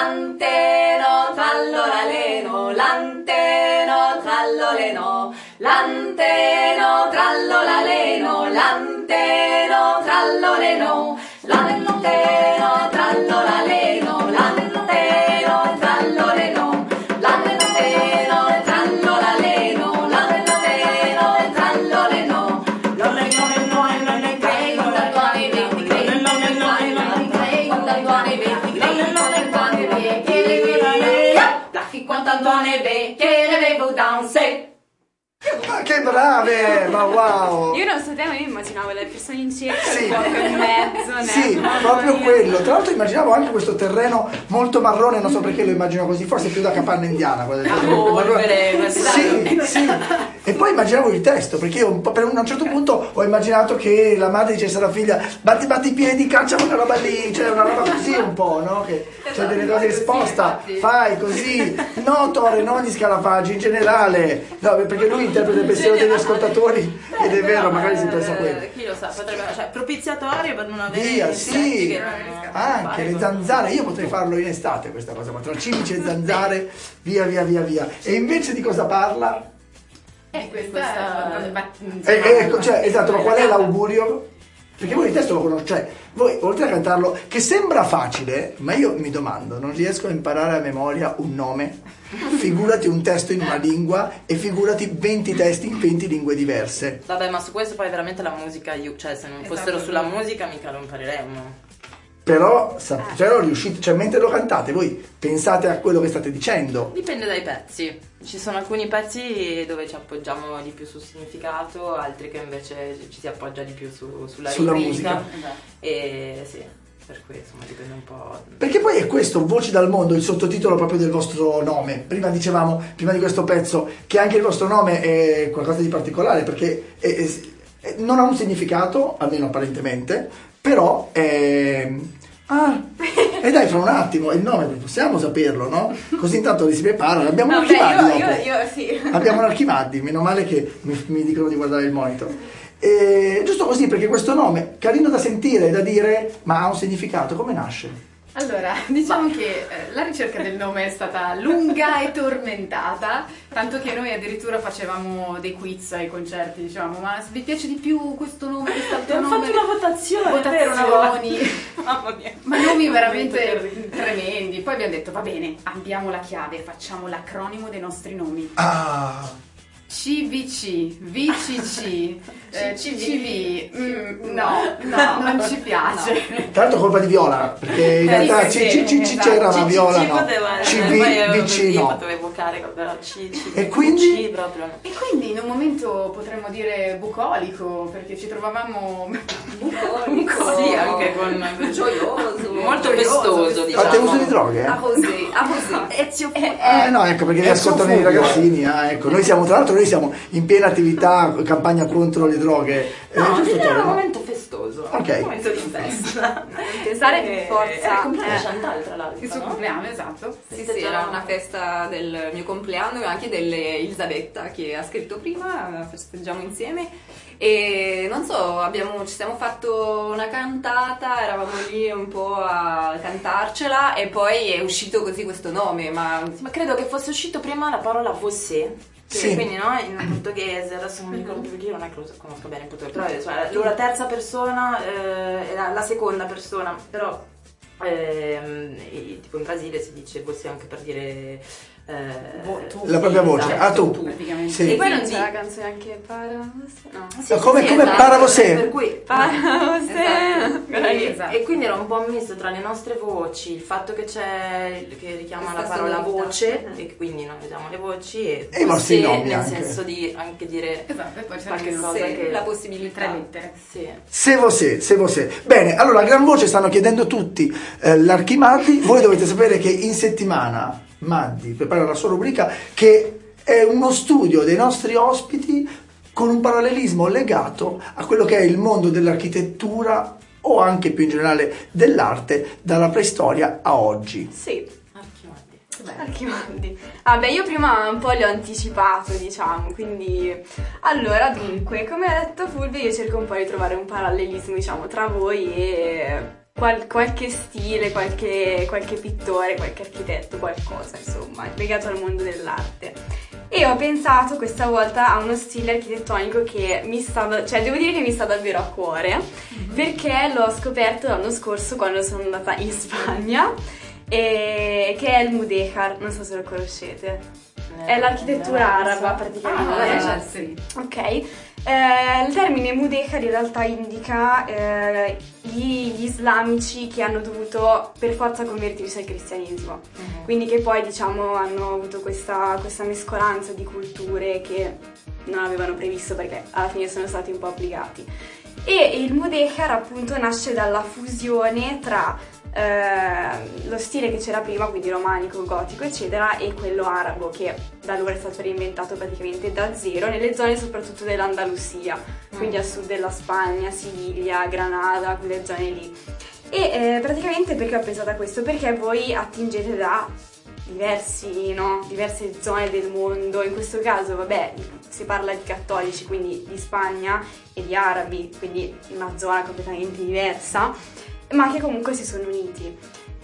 Lanteno trallolaleno, lanteno tralloleno. Lanteno trallolaleno, lanteno tralloleno. Lanteno trallolaleno, lanteno tralloleno. Lanteno trallolaleno, lanteno tralloleno. Plachi quant'antoine ve che revevo danse. Ma che brave, ma wow. Io non so te, ma io immaginavo le persone in cerca Sì. un po' in mezzo, né? Sì, proprio quello. Tra l'altro immaginavo anche questo terreno molto marrone, non so perché lo immagino così, forse più da capanna indiana. polvere, Sì, sì. E poi immaginavo il testo, perché io per un certo punto ho immaginato che la madre dicesse alla figlia batti i piedi, caccia quella roba lì, cioè una roba così un po', no? Che c'è delle cose sposta, fai così. No, Tore, non gli scalafaggi, in generale. No, perché lui interpreta il pensiero degli ascoltatori ed è vero, magari si pensa a quello. Chi lo sa, potrebbe, cioè propiziatorio per non avere Via, insetti sì, che anche le zanzare, io potrei farlo in estate questa cosa, ma tra cimici e zanzare, via. E invece di cosa parla? Ecco, cioè, esatto, ma qual è l'augurio? Perché voi il testo lo conoscete, cioè, voi oltre a cantarlo, che sembra facile, ma io mi domando, non riesco a imparare a memoria un nome, figurati un testo in una lingua e figurati 20 testi in 20 lingue diverse. Vabbè, ma su questo poi veramente la musica, cioè se non fossero sulla musica mica lo impareremmo. però cioè, lo riuscite, cioè mentre lo cantate voi pensate a quello che state dicendo. Dipende dai pezzi. Ci sono alcuni pezzi dove ci appoggiamo di più sul significato, altri che invece ci si appoggia di più sulla musica. E sì, per cui insomma dipende un po'. Perché poi è questo, Voci dal mondo, il sottotitolo proprio del vostro nome. Prima dicevamo, prima di questo pezzo, che anche il vostro nome è qualcosa di particolare, perché non ha un significato, almeno apparentemente, però e dai, fra un attimo il nome possiamo saperlo, no? Così intanto li si preparano. Abbiamo un Archimaddi io sì. Abbiamo un Archimaddi, meno male che mi dicono di guardare il monitor. Giusto così, perché questo nome, carino da sentire, da dire, ma ha un significato. Come nasce? Allora, diciamo che la ricerca del nome è stata lunga e tormentata, tanto che noi addirittura facevamo dei quiz ai concerti, dicevamo, ma vi piace di più questo nome, quest'altro nome? Abbiamo fatto una votazioni, Mamma mia. Ma nomi veramente tremendi. Poi abbiamo detto, va bene, abbiamo la chiave, facciamo l'acronimo dei nostri nomi. CVC, VCC, CV, no, non ci piace. Tra l'altro colpa di Viola, perché in realtà CCC c'era una Viola, no. CVC no. Potevo evocare però e quindi? E quindi in un momento potremmo dire bucolico, perché ci trovavamo bucolico, sì, anche con gioioso, molto festoso, diciamo. Fate uso di droghe? A così. No, ecco, perché vi ascoltano i ragazzini, ecco. Noi siamo, tra l'altro, in piena attività, campagna contro le droghe. Giusto, era un momento festoso, un momento di festa. Pensare che forza. Era il compleanno di Chantal, tra l'altro. Il suo compleanno, esatto. Sì, era una festa del mio compleanno e anche dell'Elisabetta che ha scritto prima, festeggiamo insieme. E non so, ci siamo fatto una cantata, eravamo lì un po' a cantarcela e poi è uscito così questo nome, ma credo che fosse uscito prima la parola você. Sì. Quindi no, in portoghese, adesso non mi ricordo più perché io non è che lo conosco bene in portoghese, però cioè, la terza persona è la seconda persona, però tipo in Brasile si dice você anche per dire la propria voce, tu praticamente. Sì. E poi non c'è la canzone anche para você? No. Sì, come para você? Per cui para você. Esatto. E quindi era un po' ammesso tra le nostre voci il fatto che c'è che richiama la Questa parola sonorità. voce e quindi noi usiamo le voci e i vostri nomi nel anche. senso di anche dire Esatto, e poi c'è qualche anche cosa che la possibilità. 3 lettere. sì. Se você. Bene, allora a gran voce stanno chiedendo tutti l'Archimaddi. Voi dovete sapere che in settimana Maddi prepara la sua rubrica, che è uno studio dei nostri ospiti con un parallelismo legato a quello che è il mondo dell'architettura o anche più in generale dell'arte dalla preistoria a oggi. Sì. Archimaddi. Io prima un po' li ho anticipato, diciamo, quindi allora dunque, come ha detto Fulvio, io cerco un po' di trovare un parallelismo, diciamo, tra voi e qualche stile, qualche pittore, qualche architetto, qualcosa, insomma, legato al mondo dell'arte. E ho pensato questa volta a uno stile architettonico che devo dire che mi sta davvero a cuore, perché l'ho scoperto l'anno scorso quando sono andata in Spagna, che è il Mudéjar, non so se lo conoscete. È l'architettura araba praticamente. Sì. Ok. Il termine Mudéjar in realtà indica gli islamici che hanno dovuto per forza convertirsi al cristianesimo, quindi che poi diciamo hanno avuto questa mescolanza di culture che non avevano previsto perché alla fine sono stati un po' obbligati. E il Mudéjar appunto nasce dalla fusione tra lo stile che c'era prima, quindi romanico, gotico eccetera, e quello arabo che da loro è stato reinventato praticamente da zero nelle zone soprattutto dell'Andalusia, quindi a sud della Spagna, Siviglia, Granada, quelle zone lì. E praticamente perché ho pensato a questo? Perché voi attingete da diverse zone del mondo, in questo caso vabbè si parla di cattolici, quindi di Spagna, e di arabi, quindi una zona completamente diversa, ma che comunque si sono uniti.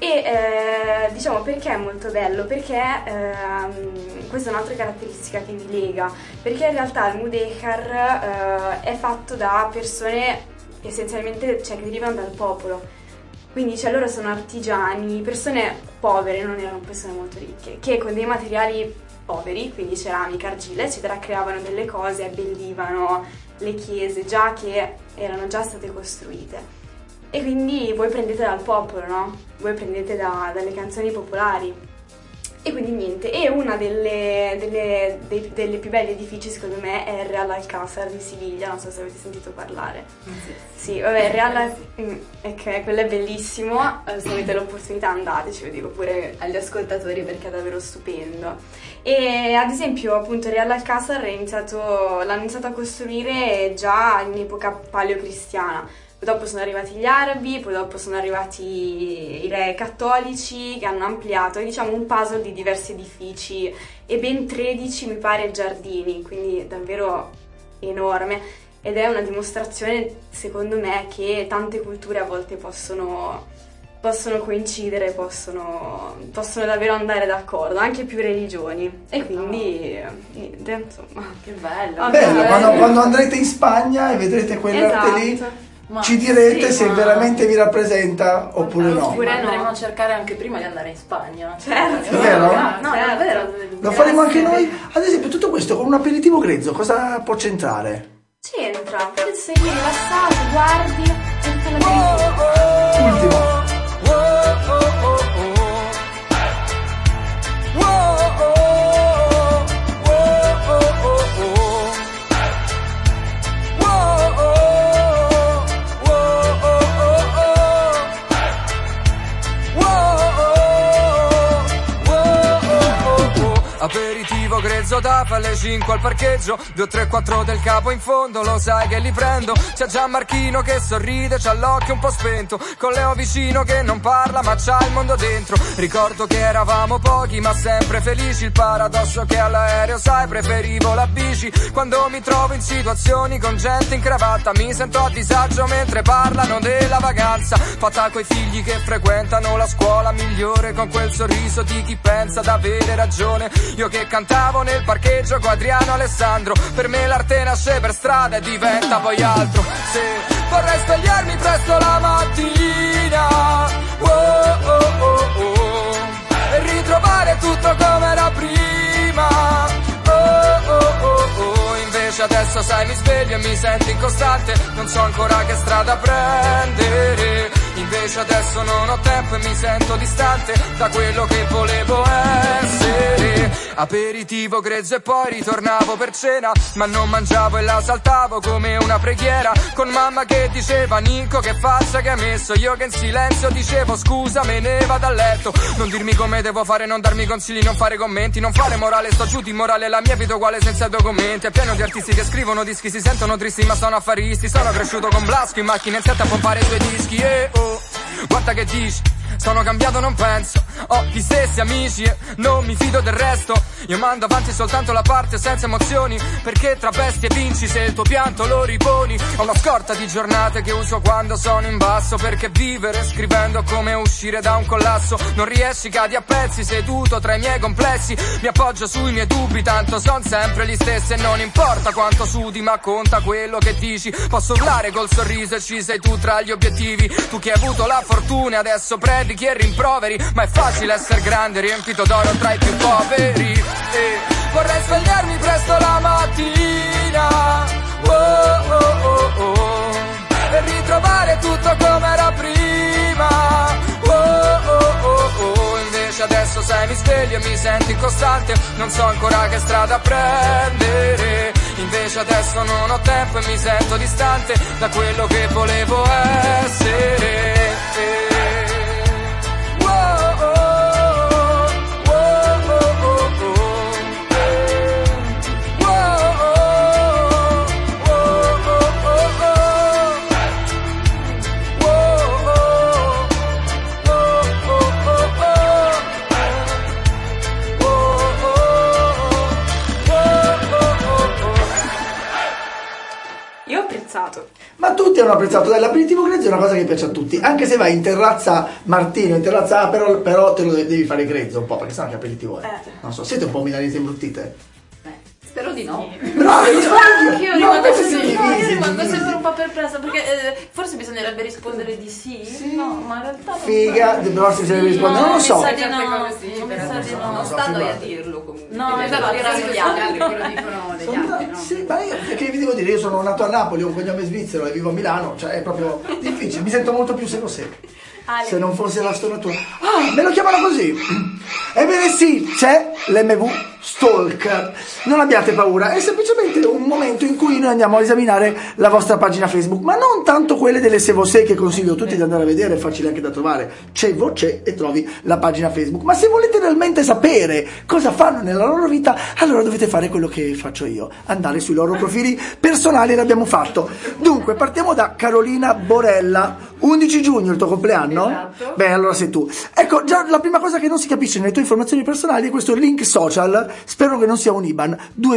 E diciamo perché è molto bello? Perché questa è un'altra caratteristica che vi lega, perché in realtà il Mudéjar è fatto da persone che essenzialmente che derivano dal popolo, quindi loro sono artigiani, persone povere, non erano persone molto ricche, che con dei materiali poveri, quindi ceramica, argilla eccetera, creavano delle cose, abbellivano le chiese che erano già state costruite. E quindi voi prendete dal popolo, no? Voi prendete dalle canzoni popolari. E quindi niente, e una delle più belli edifici secondo me è il Real Alcázar di Siviglia, non so se avete sentito parlare. Sì, vabbè, il Real quello è bellissimo, se avete l'opportunità andateci, lo dico pure agli ascoltatori perché è davvero stupendo. E ad esempio appunto il Real Alcázar l'hanno iniziato a costruire già in epoca paleocristiana. Poi dopo sono arrivati gli arabi, poi dopo sono arrivati i re cattolici che hanno ampliato, è diciamo un puzzle di diversi edifici e ben 13 mi pare giardini, quindi davvero enorme ed è una dimostrazione secondo me che tante culture a volte possono coincidere, possono davvero andare d'accordo, anche più religioni e quindi niente, insomma. Che bello! Bello, quando andrete in Spagna e vedrete quell'arte lì, ci direte se veramente vi rappresenta oppure no. Oppure andremo a cercare anche prima di andare in Spagna. Certo. È vero? No, è vero. Lo faremo anche noi. Ad esempio, tutto questo con un aperitivo grezzo, cosa può centrare? C'entra, sei rilassato, guardi e fai l'aperitivo. Ultimo. Aperitivo grezzo da alle 5 al parcheggio 2, 3, 4 del capo in fondo, lo sai che li prendo. C'è Gianmarchino che sorride, c'ha l'occhio un po' spento, con Leo vicino che non parla ma c'ha il mondo dentro. Ricordo che eravamo pochi ma sempre felici, il paradosso che all'aereo sai preferivo la bici. Quando mi trovo in situazioni con gente in cravatta mi sento a disagio mentre parlano della vacanza fatta coi figli che frequentano la scuola migliore, con quel sorriso di chi pensa d'avere ragione. Io che cantavo nel parcheggio con Adriano Alessandro, per me l'arte nasce per strada e diventa poi altro. Se vorrei svegliarmi presto la mattina, e ritrovare tutto come era prima, invece adesso sai mi sveglio e mi sento incostante, non so ancora che strada prendere. Invece adesso non ho tempo e mi sento distante da quello che volevo essere. Aperitivo grezzo e poi ritornavo per cena, ma non mangiavo e la saltavo come una preghiera, con mamma che diceva Nico che faccia che hai messo, io che in silenzio dicevo scusa me ne vado a letto. Non dirmi come devo fare, non darmi consigli, non fare commenti, non fare morale, sto giù di morale, la mia vita uguale senza documenti. È pieno di artisti che scrivono dischi, si sentono tristi ma sono affaristi. Sono cresciuto con Blasco in macchina in sette a pompare i tuoi dischi e guarda che dici, sono cambiato non penso, ho gli stessi amici e non mi fido del resto. Io mando avanti soltanto la parte senza emozioni, perché tra bestie vinci se il tuo pianto lo riponi. Ho una scorta di giornate che uso quando sono in basso, perché vivere scrivendo come uscire da un collasso. Non riesci, cadi a pezzi seduto tra i miei complessi, mi appoggio sui miei dubbi, tanto son sempre gli stessi e non importa quanto sudi ma conta quello che dici. Posso urlare col sorriso e ci sei tu tra gli obiettivi, tu che hai avuto la fortuna adesso predichi e rimproveri, ma è facile essere grande riempito d'oro tra i più poveri. E vorrei svegliarmi presto la mattina, e ritrovare tutto come era prima, invece adesso sai mi sveglio e mi sento incostante, non so ancora che strada prendere. Invece adesso non ho tempo e mi sento distante da quello che volevo essere. Ma tutti hanno apprezzato, dai, l'aperitivo grezzo è una cosa che piace a tutti, anche se vai in terrazza Martino, in terrazza A, però te lo devi fare grezzo un po', perché sennò che aperitivo è? Non so, siete un po' milanesi imbruttite? Spero di no. Bravi, Anch'io rimango io sempre un po' perplessa, perché forse bisognerebbe rispondere di sì. No, ma in realtà figa, però se bisognerebbe rispondere, non lo so. Mi sa di no. Non sta a noi a dirlo comunque. No, esatto, Gli altri, quello dicono degli altri, no? Sì, ma io, che vi devo dire, io sono nato a Napoli, ho un cognome svizzero e vivo a Milano, cioè è proprio difficile, mi sento molto più secco. Se non fosse la stonatura. Ah, me lo chiamano così. Ebbene sì, c'è l'MV Stalk. Non abbiate paura, è semplicemente un momento in cui noi andiamo a esaminare la vostra pagina Facebook, ma non tanto quelle delle Sevosè, che consiglio a tutti di andare a vedere, è facile anche da trovare. C'è voce e trovi la pagina Facebook. Ma se volete realmente sapere cosa fanno nella loro vita, allora dovete fare quello che faccio io, andare sui loro profili personali, e l'abbiamo fatto. Dunque, partiamo da Carolina Borella. 11 giugno il tuo compleanno? Esatto. Beh, allora sei tu. Ecco, già la prima cosa che non si capisce nelle tue informazioni personali è questo link social. Spero che non sia un IBAN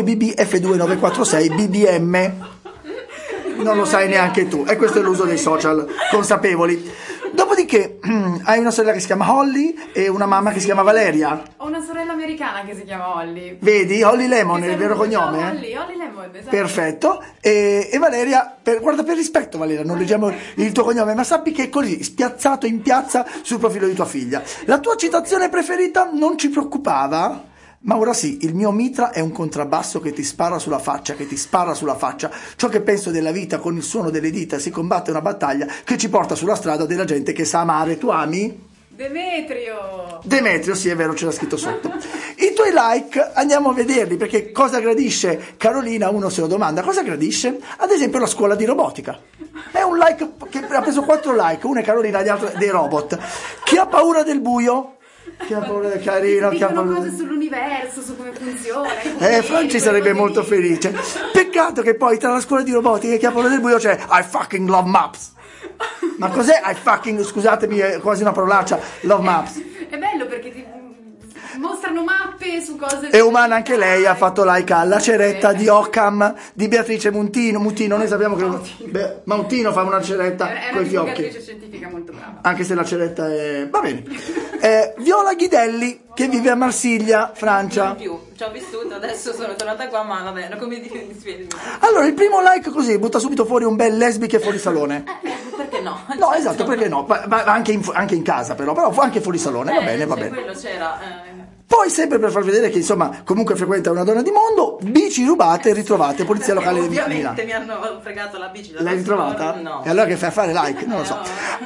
2BBF2946 BBM. Non lo sai neanche tu. E questo è l'uso dei social consapevoli. Dopodiché hai una sorella che si chiama Holly e una mamma che si chiama Valeria. Ho una sorella americana che si chiama Holly. Vedi? Holly Lemon è il vero cognome? Holly Lemon, esatto. Perfetto. E Valeria, guarda, per rispetto Valeria, non leggiamo il tuo cognome, ma sappi che è così, spiazzato in piazza sul profilo di tua figlia. La tua citazione preferita non ci preoccupava? Ma ora sì, il mio mitra è un contrabbasso che ti spara sulla faccia, che ti spara sulla faccia. Ciò che penso della vita, con il suono delle dita si combatte una battaglia che ci porta sulla strada della gente che sa amare. Tu ami? Demetrio, sì, è vero, c'era scritto sotto. I tuoi like andiamo a vederli, perché cosa gradisce Carolina? Uno se lo domanda, cosa gradisce? Ad esempio la scuola di robotica. È un like che ha preso 4 like, uno è Carolina, gli altri dei robot. Chi ha paura del buio? Che ha paura del carino, che ha paura cose sull'universo, su come funziona. Franci sarebbe molto felice. Peccato che poi tra la scuola di robotica e chi ha paura del buio c'è I fucking love maps. Ma cos'è I fucking, scusatemi, è quasi una parolaccia, love maps? È bello perché ti mostrano mappe su cose. È umana anche lei, ha fatto like alla ceretta di Occam di Beatrice Mutino, noi sappiamo che Mautino fa una ceretta con i fiocchi. È una divulgatrice scientifica molto brava. Anche se la ceretta è... va bene. Viola Ghidelli, che vive a Marsiglia, Francia. Non più, ci ho vissuto, adesso sono tornata qua, ma vabbè, come dispiace. Allora, il primo like così, butta subito fuori un bel lesbiche fuori salone. Perché no? No, esatto, perché no? Ma anche in casa però anche fuori salone, va bene, va bene. Quello c'era... Poi sempre per far vedere che insomma comunque frequenta una donna di mondo, bici rubate e ritrovate, polizia locale di Milano. Ovviamente mi hanno fregato la bici. L'hai ritrovata? No. E allora che fai a fare like? Non lo so.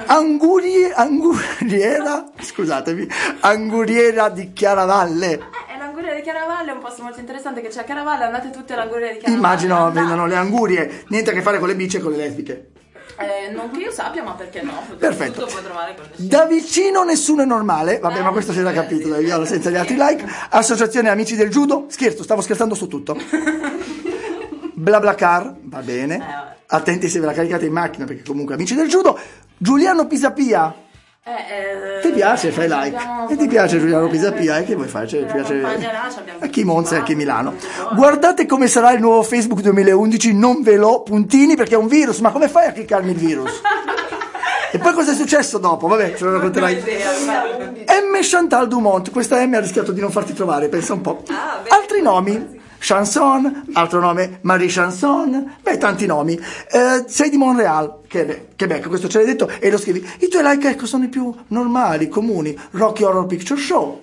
Anguriera di Chiaravalle. L'anguriera di Chiaravalle è un posto molto interessante che c'è a Chiaravalle, andate tutte all'anguriera di Chiaravalle. Immagino vendono le angurie, niente a che fare con le bici e con le lesbiche. Non che io sappia, ma perché no? Perfetto. Tutto puoi trovare con le... Da vicino nessuno è normale. Vabbè, ma questo si era capito, dai, via, senza gli altri like. Associazione Amici del Judo. Scherzo, stavo scherzando su tutto. BlaBlaCar, va bene. Attenti se ve la caricate in macchina, perché comunque Amici del Judo. Giuliano Pisapia. Ti piace? Fai like. E ti piace Giuliano Pisapia? Che vuoi fare? Cioè, ti piace a chi Monza e a chi Milano. Guardate come sarà il nuovo Facebook 2011, non ve lo puntini perché è un virus. Ma come fai a cliccarmi il virus? E poi cosa è successo dopo? Vabbè, te lo racconterai. M. Chantal Dumont. Questa M ha rischiato di non farti trovare, pensa un po'. Altri nomi. Chanson, altro nome Marie Chanson, tanti nomi. Sei di Montreal, Quebec, questo ce l'hai detto e lo scrivi. I tuoi like, ecco, sono i più normali, comuni. Rocky Horror Picture Show.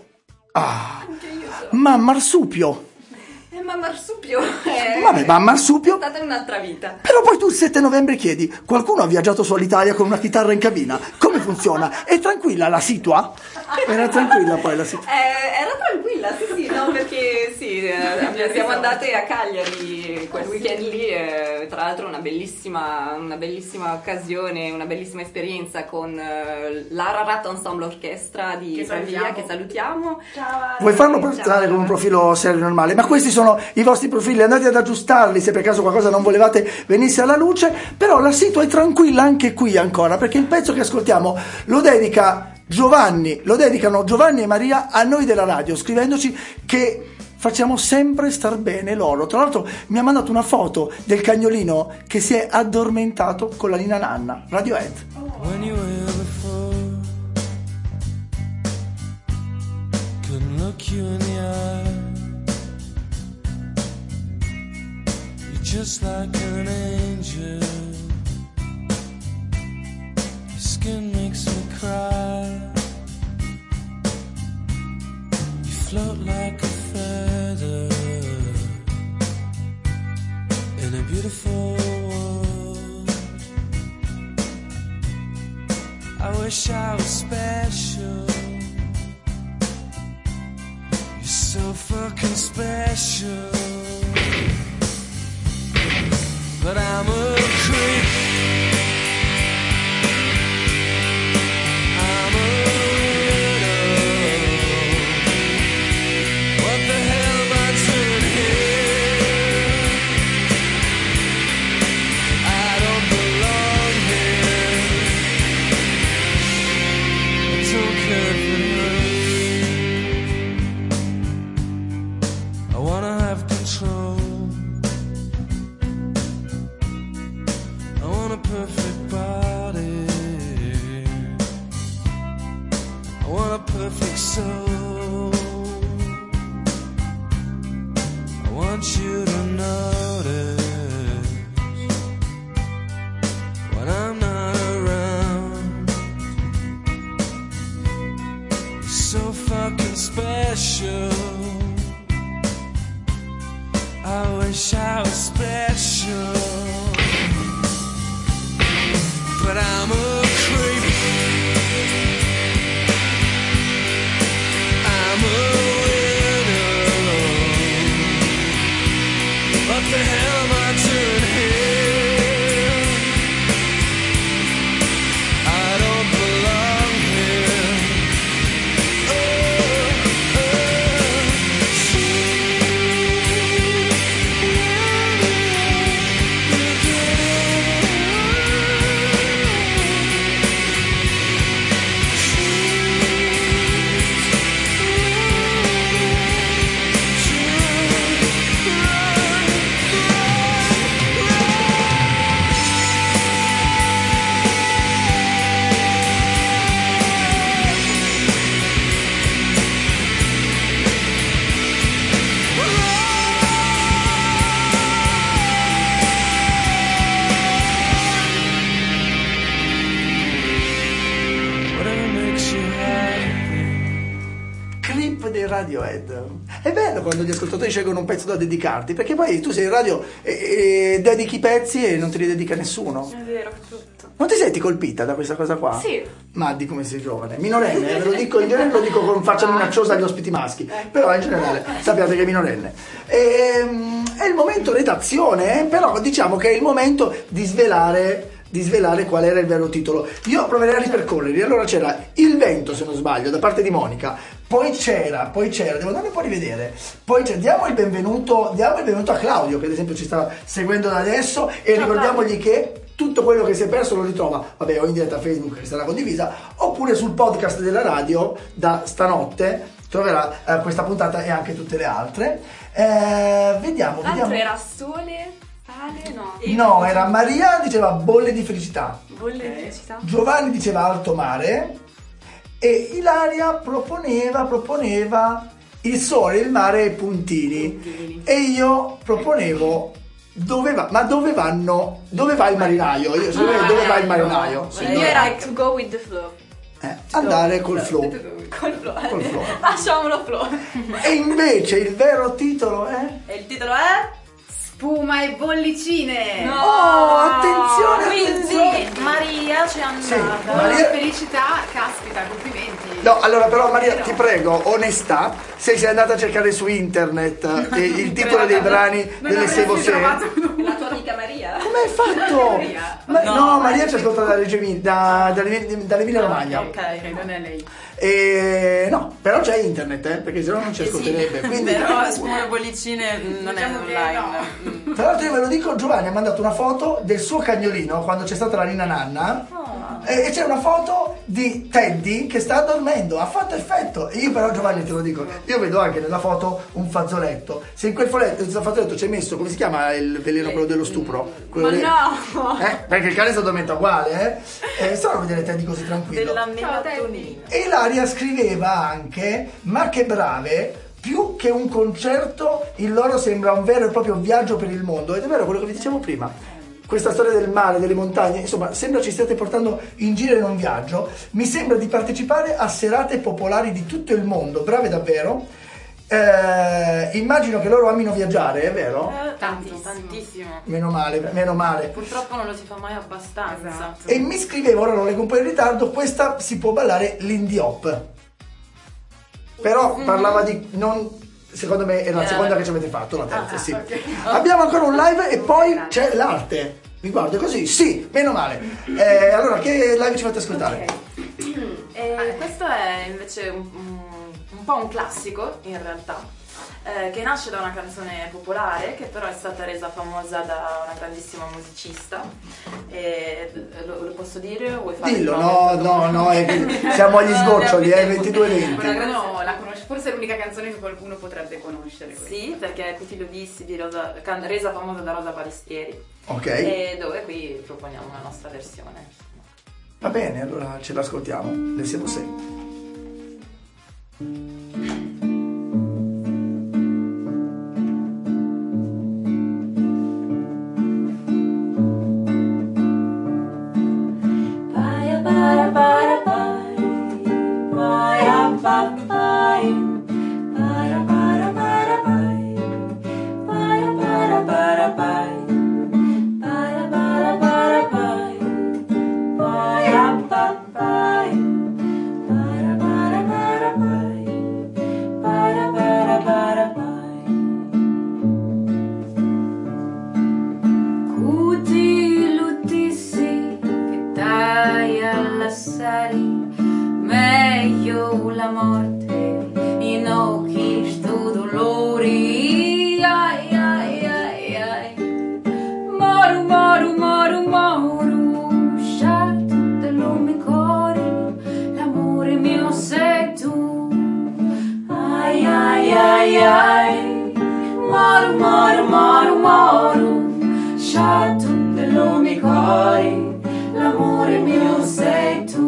Ma Marsupio. Ma Marsupio Vabbè, ma Marsupio è stata un'altra vita. Però poi tu il 7 novembre chiedi: qualcuno ha viaggiato su all'Italia con una chitarra in cabina? Come funziona? È tranquilla la situa? Era tranquilla poi la situa? Era tranquilla, sì, no, perché siamo andate a Cagliari quel weekend lì, tra l'altro una bellissima occasione, una bellissima esperienza con l'Ararat Ensemble Orchestra di Pavia, che salutiamo. Ciao. Vuoi farlo portare con un profilo serio normale? Ma questi sono i vostri profili, andate ad aggiustarli se per caso qualcosa non volevate venisse alla luce. Però la situa è tranquilla anche qui ancora, perché il pezzo che ascoltiamo lo dedicano Giovanni e Maria a noi della radio, scrivendoci che facciamo sempre star bene loro. Tra l'altro mi ha mandato una foto del cagnolino che si è addormentato con la Nina Nanna. Radiohead. When you were before, couldn't look you in the eye. You're just like an angel. Your skin makes me cry. You float like a feather beautiful world. I wish I was special. You're so fucking special. But I'm a creep. I'm a widow. What the hell am I doing here? I don't belong here. I don't care if it hurts. I wanna have control. I want a perfect body. I want a perfect soul. I want you to notice when I'm not around. You're so fucking special. I wish I was special. But I'm a creep. I'm a widow. What the hell am I doing here? I don't belong here. Whatever makes you happy. Clip dei Radiohead. È bello quando gli ascoltatori scelgono un pezzo da dedicarti, perché poi tu sei in radio e dedichi pezzi e non te li dedica nessuno. È vero, tutto. Non ti senti colpita da questa cosa qua? Sì. Maddi, come sei giovane. Minorenne, ve lo dico in genere, lo dico con faccia minacciosa agli ospiti maschi, però in generale sappiate che è minorenne. È il momento redazione, però diciamo che è il momento di svelare qual era il vero titolo. Io proverei a ripercorrerli. Allora c'era Il vento, se non sbaglio, da parte di Monica. Poi c'era, devo andare un po' a rivedere. Poi c'è, diamo il benvenuto a Claudio, che ad esempio ci sta seguendo da adesso, e ricordiamogli che tutto quello che si è perso lo ritrova, vabbè, o in diretta a Facebook che sarà condivisa, oppure sul podcast della radio da stanotte troverà questa puntata e anche tutte le altre. Vediamo. L'altro era Sole, Sale, no. No, era Maria diceva bolle di felicità. Bolle di felicità. Giovanni diceva alto mare e Ilaria proponeva il sole, il mare e i puntini. E io proponevo dove va il marinaio? Io dove va il marinaio? Il mio era To Go With The Flow. Andare col flow. Col flow. Lasciamolo flow. E invece il vero titolo è? E il titolo è? Spuma e bollicine. No. Oh, attenzione, Quindi attenzione. Maria ci è andata. Sì, Maria felicità, caspita, complimenti. No, allora però Maria, ti prego, onestà, se sei andata a cercare su internet il titolo dei brani delle Sevo Se. La tua amica Maria? Come hai fatto? No, Maria ci ascolta dall'Emilia Romagna. Ok, non è lei. No, però c'è internet, perché sennò non ci ascolterebbe. Quindi, però Spuma e bollicine non è online. tra l'altro io ve lo dico, Giovanni ha mandato una foto del suo cagnolino quando c'è stata la Nina Nanna. E c'è una foto di Teddy che sta dormendo, ha fatto effetto. E io però, Giovanni, te lo dico, io vedo anche nella foto un fazzoletto. Se in quel fazzoletto c'è messo, come si chiama il veleno, quello dello stupro? Quello No! Perché il cane si addormenta uguale, strano vedere Teddy così tranquillo. Della melatonina. E Ilaria scriveva anche: ma che brave, più che un concerto il loro sembra un vero e proprio viaggio per il mondo. Ed è vero quello che vi dicevo prima, questa storia del mare, delle montagne, insomma, sembra ci stiate portando in giro in un viaggio. Mi sembra di partecipare a serate popolari di tutto il mondo, brave davvero. Immagino che loro amino viaggiare, è vero? Tantissimo. Meno male. Purtroppo non lo si fa mai abbastanza. Esatto. E mi scrivevo, ora lo leggo un po' in ritardo, questa si può ballare l'indie hop. Però parlava di non... Secondo me era la seconda che ci avete fatto, la terza, sì. Okay. Abbiamo ancora un live e poi c'è l'arte. Mi guardo così, sì, meno male. Allora, che live ci fate ascoltare? Questo è invece un po' un classico, in realtà. Che nasce da una canzone popolare che però è stata resa famosa da una grandissima musicista. Lo posso dire o vuoi fare? Dillo, no, siamo agli sgoccioli, 22:20. No, la conosce, forse è l'unica canzone che qualcuno potrebbe conoscere. Sì, perché è Tutti lo dissi di resa famosa da Rosa Balestieri. Ok. E dove qui proponiamo una nostra versione. Va bene, allora ce l'ascoltiamo. Le siamo sei. Meglio la morte in occhi sto dolori, ai ai ai ai. Moru moru moru moru, scelto dello mio cuore, l'amore mio sei tu. Ai ai ai ai. Moru moru moru moru, scelto dello mio cuore, l'amore mio sei tu.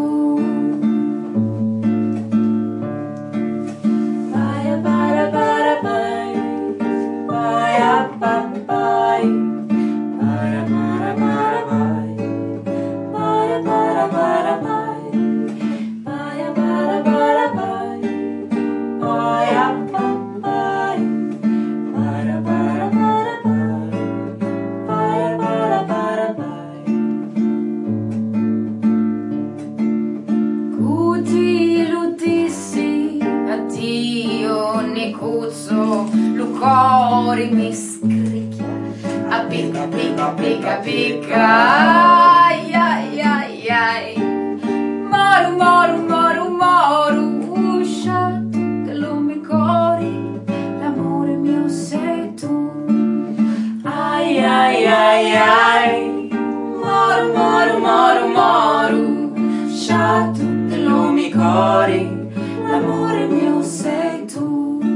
Cuore mi scricchia, a picca picca picca picca, ai ai ai ai. Moru moru moru moru, scelto dello mio cuore, l'amore mio sei tu. Ai ai ai ai. Moru moru moru moru, scelto dello mio cuore, l'amore mio sei tu.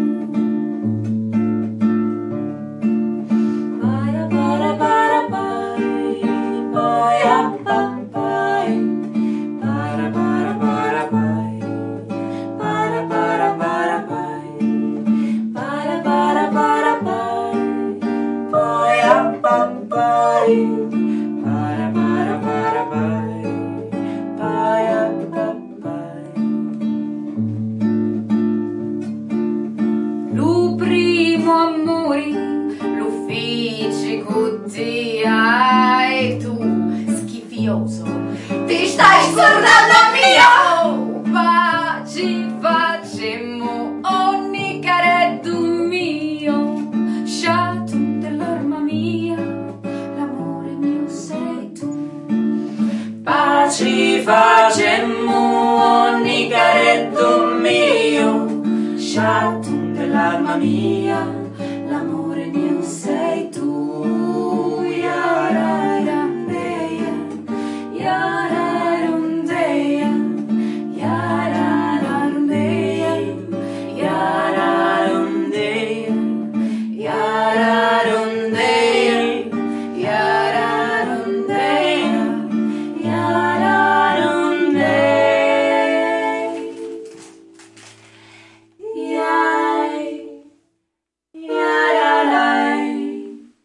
Lo primo amore lo feci con te, e tu schifioso ti stai scordando mio. Paci facemmo ogni caretto mio, sciato dell'arma mia, l'amore mio sei tu. Paci facemmo ogni caretto mio, sciato dell'arma mia, l'amore mio sei tu. Yararundeya, yararundeya, yararundeya, yararundeya, yararundeya, yararundeya, yararundeya.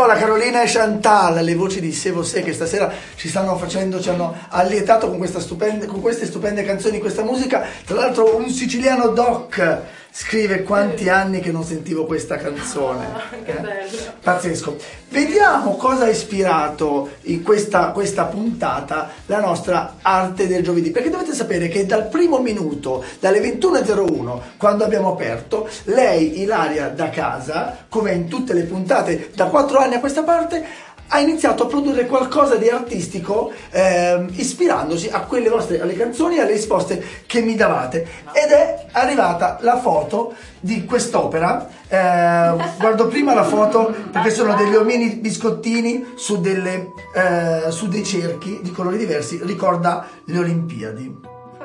No, la Carolina e Chantal, le voci di Se Você, che stasera ci hanno allietato con queste stupende canzoni, questa musica. Tra l'altro un siciliano Doc scrive: quanti anni che non sentivo questa canzone. Che bello. Pazzesco. Vediamo cosa ha ispirato in questa puntata la nostra arte del giovedì, perché dovete sapere che dal primo minuto, dalle 21.01, quando abbiamo aperto, lei, Ilaria da casa, come in tutte le puntate da 4 anni a questa parte, ha iniziato a produrre qualcosa di artistico, ispirandosi a alle canzoni e alle risposte che mi davate, ed è arrivata la foto di quest'opera. Guardo prima la foto perché sono degli omini biscottini su dei cerchi di colori diversi, ricorda le Olimpiadi.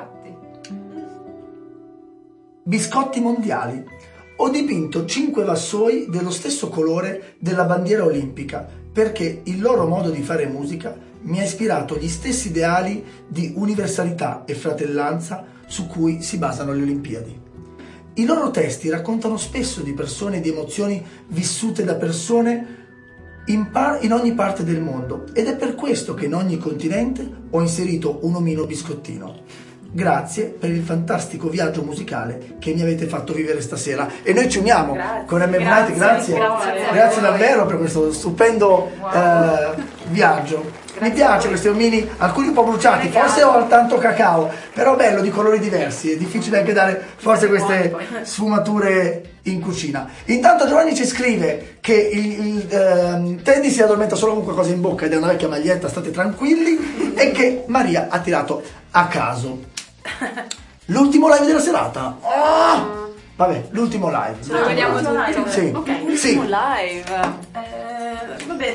Biscotti mondiali. Ho dipinto 5 vassoi dello stesso colore della bandiera olimpica, perché il loro modo di fare musica mi ha ispirato gli stessi ideali di universalità e fratellanza su cui si basano le Olimpiadi. I loro testi raccontano spesso di persone e di emozioni vissute da persone in ogni parte del mondo, ed è per questo che in ogni continente ho inserito un omino biscottino. Grazie per il fantastico viaggio musicale che mi avete fatto vivere stasera, e noi ci uniamo con M Night. Grazie davvero per questo stupendo viaggio. Mi piace questi omini, alcuni un po' bruciati, forse ho tanto cacao, però bello, di colori diversi. È difficile anche dare forse queste sfumature in cucina. Intanto Giovanni ci scrive che il Teddy si addormenta solo con qualcosa in bocca ed è una vecchia maglietta, state tranquilli, e che Maria ha tirato a caso. L'ultimo live della serata. Oh! Vabbè, l'ultimo live. Ce lo vediamo tutti. Sì. Ok, Sì. live. Vabbè.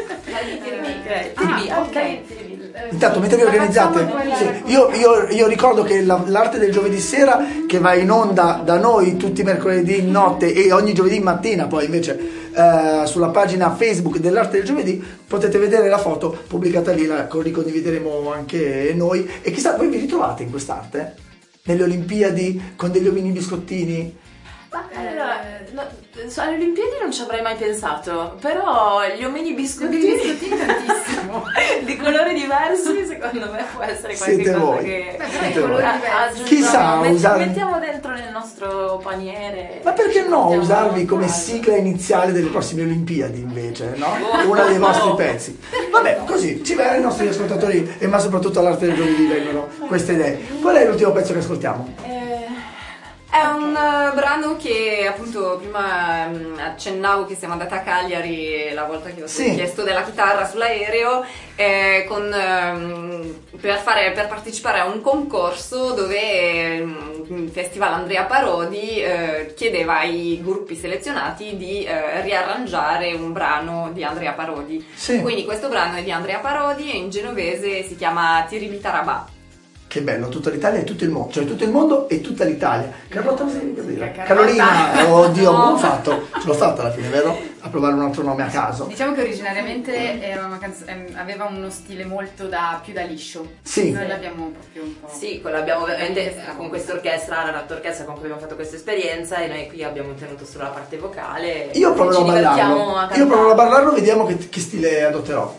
Intanto mentre vi organizzate, sì, io ricordo che l'arte del giovedì sera, che va in onda da noi tutti i mercoledì notte e ogni giovedì mattina, poi invece sulla pagina Facebook dell'arte del giovedì potete vedere la foto pubblicata lì, la ricondivideremo anche noi, e chissà, voi vi ritrovate in quest'arte? Nelle Olimpiadi con degli omini biscottini? Alle Olimpiadi non ci avrei mai pensato, però gli omini biscottini tantissimo di colori diversi, secondo me può essere qualche cosa che chissà, mettiamo dentro nel nostro paniere. Ma perché no usarvi come sigla iniziale delle prossime Olimpiadi invece, no? Uno dei vostri pezzi. Vabbè, così ci vengono i nostri ascoltatori, e ma soprattutto all'arte del giovedì vengono queste idee. Qual è l'ultimo pezzo che ascoltiamo? È un brano che appunto prima accennavo, che siamo andati a Cagliari la volta che ho chiesto della chitarra sull'aereo, per partecipare a un concorso dove il Festival Andrea Parodi chiedeva ai gruppi selezionati di riarrangiare un brano di Andrea Parodi. Sì. Quindi questo brano è di Andrea Parodi e in genovese si chiama Tiribitarabà. Che bello, tutta l'Italia e tutto il mondo, cioè tutto il mondo e tutta l'Italia. Carlotta, cosa devi dire? Carolina, oddio, come ho fatto? Ce l'ho fatta alla fine, vero? A provare un altro nome a caso. Diciamo che originariamente era aveva uno stile molto più da liscio. Sì. Noi l'abbiamo proprio un po'. Sì, l'abbiamo ovviamente con questa orchestra, la orchestra con cui abbiamo fatto questa esperienza, e noi qui abbiamo tenuto solo la parte vocale. Io proverò a ballarlo, vediamo che stile adotterò.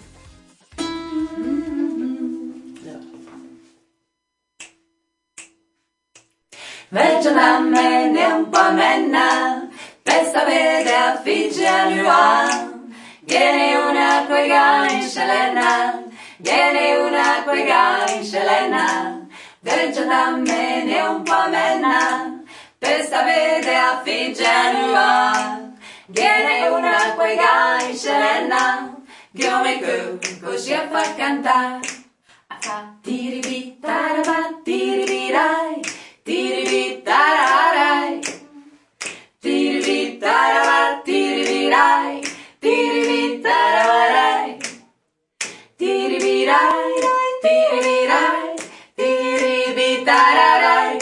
Veggio da me ne un po' menna, pesta vede a figge a lua, viene una quega in scelena, viene una quega in scelena. Veggio da me ne un po' menna, pesta vede a figge a lua, viene una quega in scelena, come così a far cantare. Tiribi taraba tiribirai, tiribi tararai, tiribi taraba tiribirai, tiribi tararai, tiribirai, tiribirai, tiribi tararai,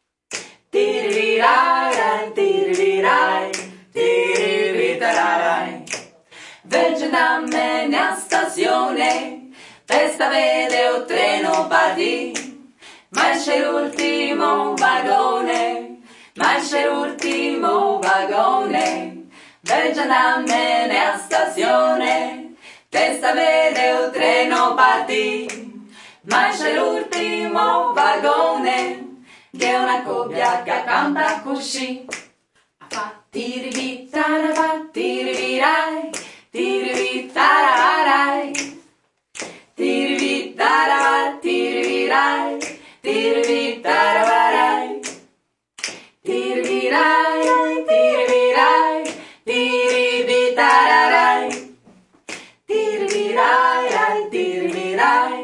tiribirai, tiribirai, tiribi tararai. Veggio da me na stazione, testa vede o treno partì, ma c'è l'ultimo vagone, ma c'è l'ultimo vagone. Veggio andammene a stazione, testa vede un treno partì, ma c'è l'ultimo vagone, che è una coppia che accampa così. Tiribitarabai, tiribitarai, tiribitararai, tiribitarabai, tiribirai, tiribitarabai, tiribirai, tiribirai, tiribitararai, tiribirai, tiribirai,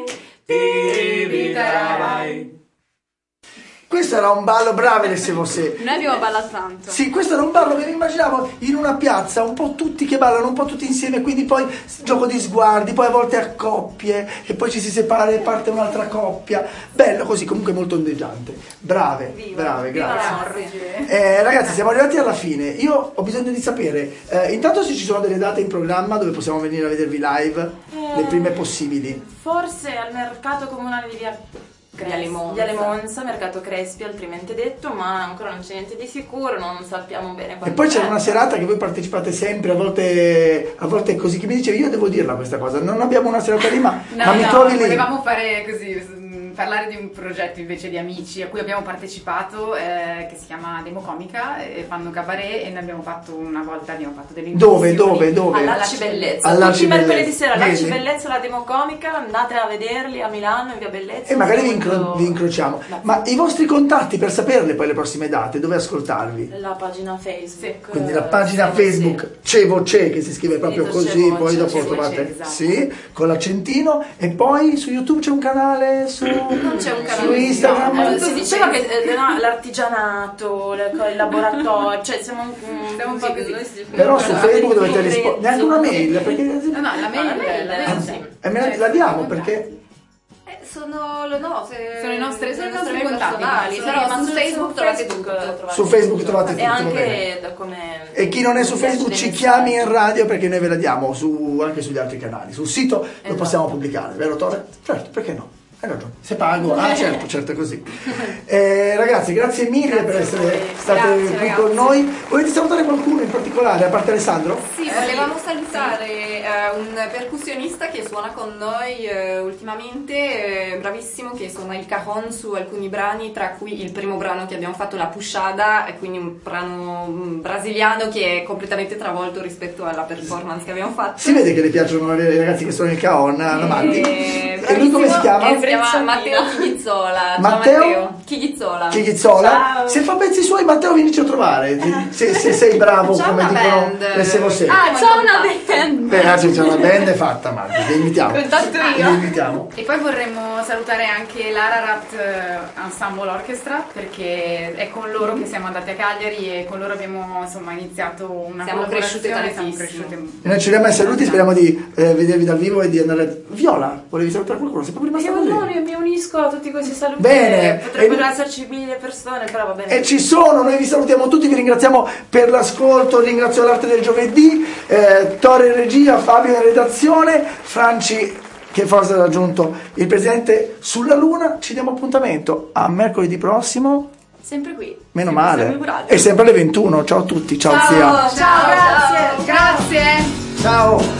tiribitarabai. Questo era un ballo, brave se fosse. Noi abbiamo ballato tanto. Sì, questo era un ballo che mi immaginavo in una piazza, un po' tutti che ballano, un po' tutti insieme, quindi poi gioco di sguardi, poi a volte a coppie e poi ci si separa e parte un'altra coppia. Bello così, comunque molto ondeggiante. Brave, brave, grazie. Ragazzi, siamo arrivati alla fine. Io ho bisogno di sapere, intanto se ci sono delle date in programma dove possiamo venire a vedervi live, le prime possibili. Forse al mercato comunale di Viale Monza, mercato Crespi, altrimenti detto, ma ancora non c'è niente di sicuro, non sappiamo bene quando. E poi c'è una serata che voi partecipate sempre, a volte è così, che mi dicevi, io devo dirla questa cosa, non abbiamo una serata lì, ma mi trovi lì. Volevamo fare così, parlare di un progetto invece di amici a cui abbiamo partecipato, che si chiama Demo Comica, e fanno cabaret, e ne abbiamo fatto una volta, abbiamo fatto delle Dove? All'Arcibellezza. Tutti i mercoledì sera all'Arcibellezza, la Demo Comica, andate a vederli a Milano, in via Bellezza. E magari vi incrociamo. Ma i vostri contatti per saperle poi le prossime date, dove ascoltarvi? La pagina Facebook. Quindi la pagina Facebook Cevoce, che si scrive proprio così, poi dopo lo trovate. Esatto. Sì, con l'accentino. E poi su YouTube c'è un canale, Non c'è un canale. su Instagram. Si diceva che l'artigianato, il laboratorio, cioè siamo un po' così. Però su Facebook dovete rispondere. Neanche una mail, perché No, la mail la diamo perché. Sono i nostri contatti personali, però su Facebook trovate tutto. Su Facebook trovate tutto. E anche come. E chi non è su Facebook ci chiami in radio, perché noi ve la diamo anche sugli altri canali. Sul sito lo possiamo pubblicare, vero Tore? Certo, perché no? Hai ragione, se pago, certo è così. Ragazzi, grazie mille per essere state qui con noi. Volete salutare qualcuno in particolare, a parte Alessandro? Sì, volevamo salutare un percussionista che suona con noi ultimamente, bravissimo, che suona il cajon su alcuni brani, tra cui il primo brano che abbiamo fatto, La Pushada, e quindi un brano brasiliano che è completamente travolto rispetto alla performance che abbiamo fatto. Si vede che le piacciono i ragazzi che suonano il cajon avanti. E lui come si chiama? Si chiama Matteo Chigizzola. Matteo? Chigizzola. Ciao. Se fa pezzi suoi, Matteo, vienici a trovare. Se sei bravo, c'è come una dicono band. le Sevosè. C'è una band. Beh, ragazzi, c'è una band fatta, Marti. Vi invitiamo. Contatto io. Vi invitiamo. E poi vorremmo salutare anche l'Ararat Ensemble Orchestra, perché è con loro che siamo andati a Cagliari e con loro abbiamo iniziato una Siamo cresciute collaborazione, tantissimo. E noi ci diamo ai saluti, speriamo di vedervi dal vivo e di andare. Viola, volevi salutare qualcuno? Sei proprio rimasta così. Io mi unisco a tutti questi saluti. Bene. Potrebbero esserci 1000 persone, però va bene. E ci sono, noi vi salutiamo tutti, vi ringraziamo per l'ascolto, ringrazio l'arte del giovedì, Tore in regia, Fabio in redazione, Franci che forse ha raggiunto il presidente sulla luna. Ci diamo appuntamento a mercoledì prossimo. Sempre qui. Meno sempre male. E sempre alle 21. Ciao a tutti, ciao zia. Ciao, grazie. Ciao.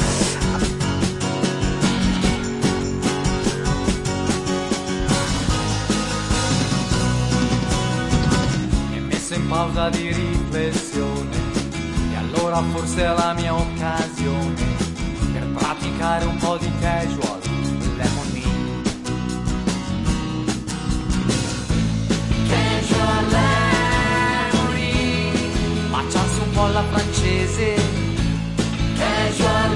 In pausa di riflessione, e allora forse è la mia occasione per praticare un po' di casual lemony. Casual lemony, ma chance un po' alla francese. Casual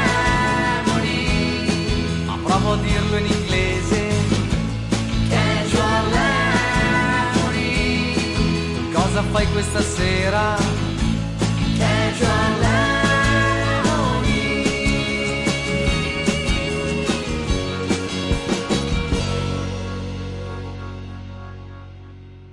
lemony, ma provo a dirlo in inglese. Casual lemony, cosa fai questa sera?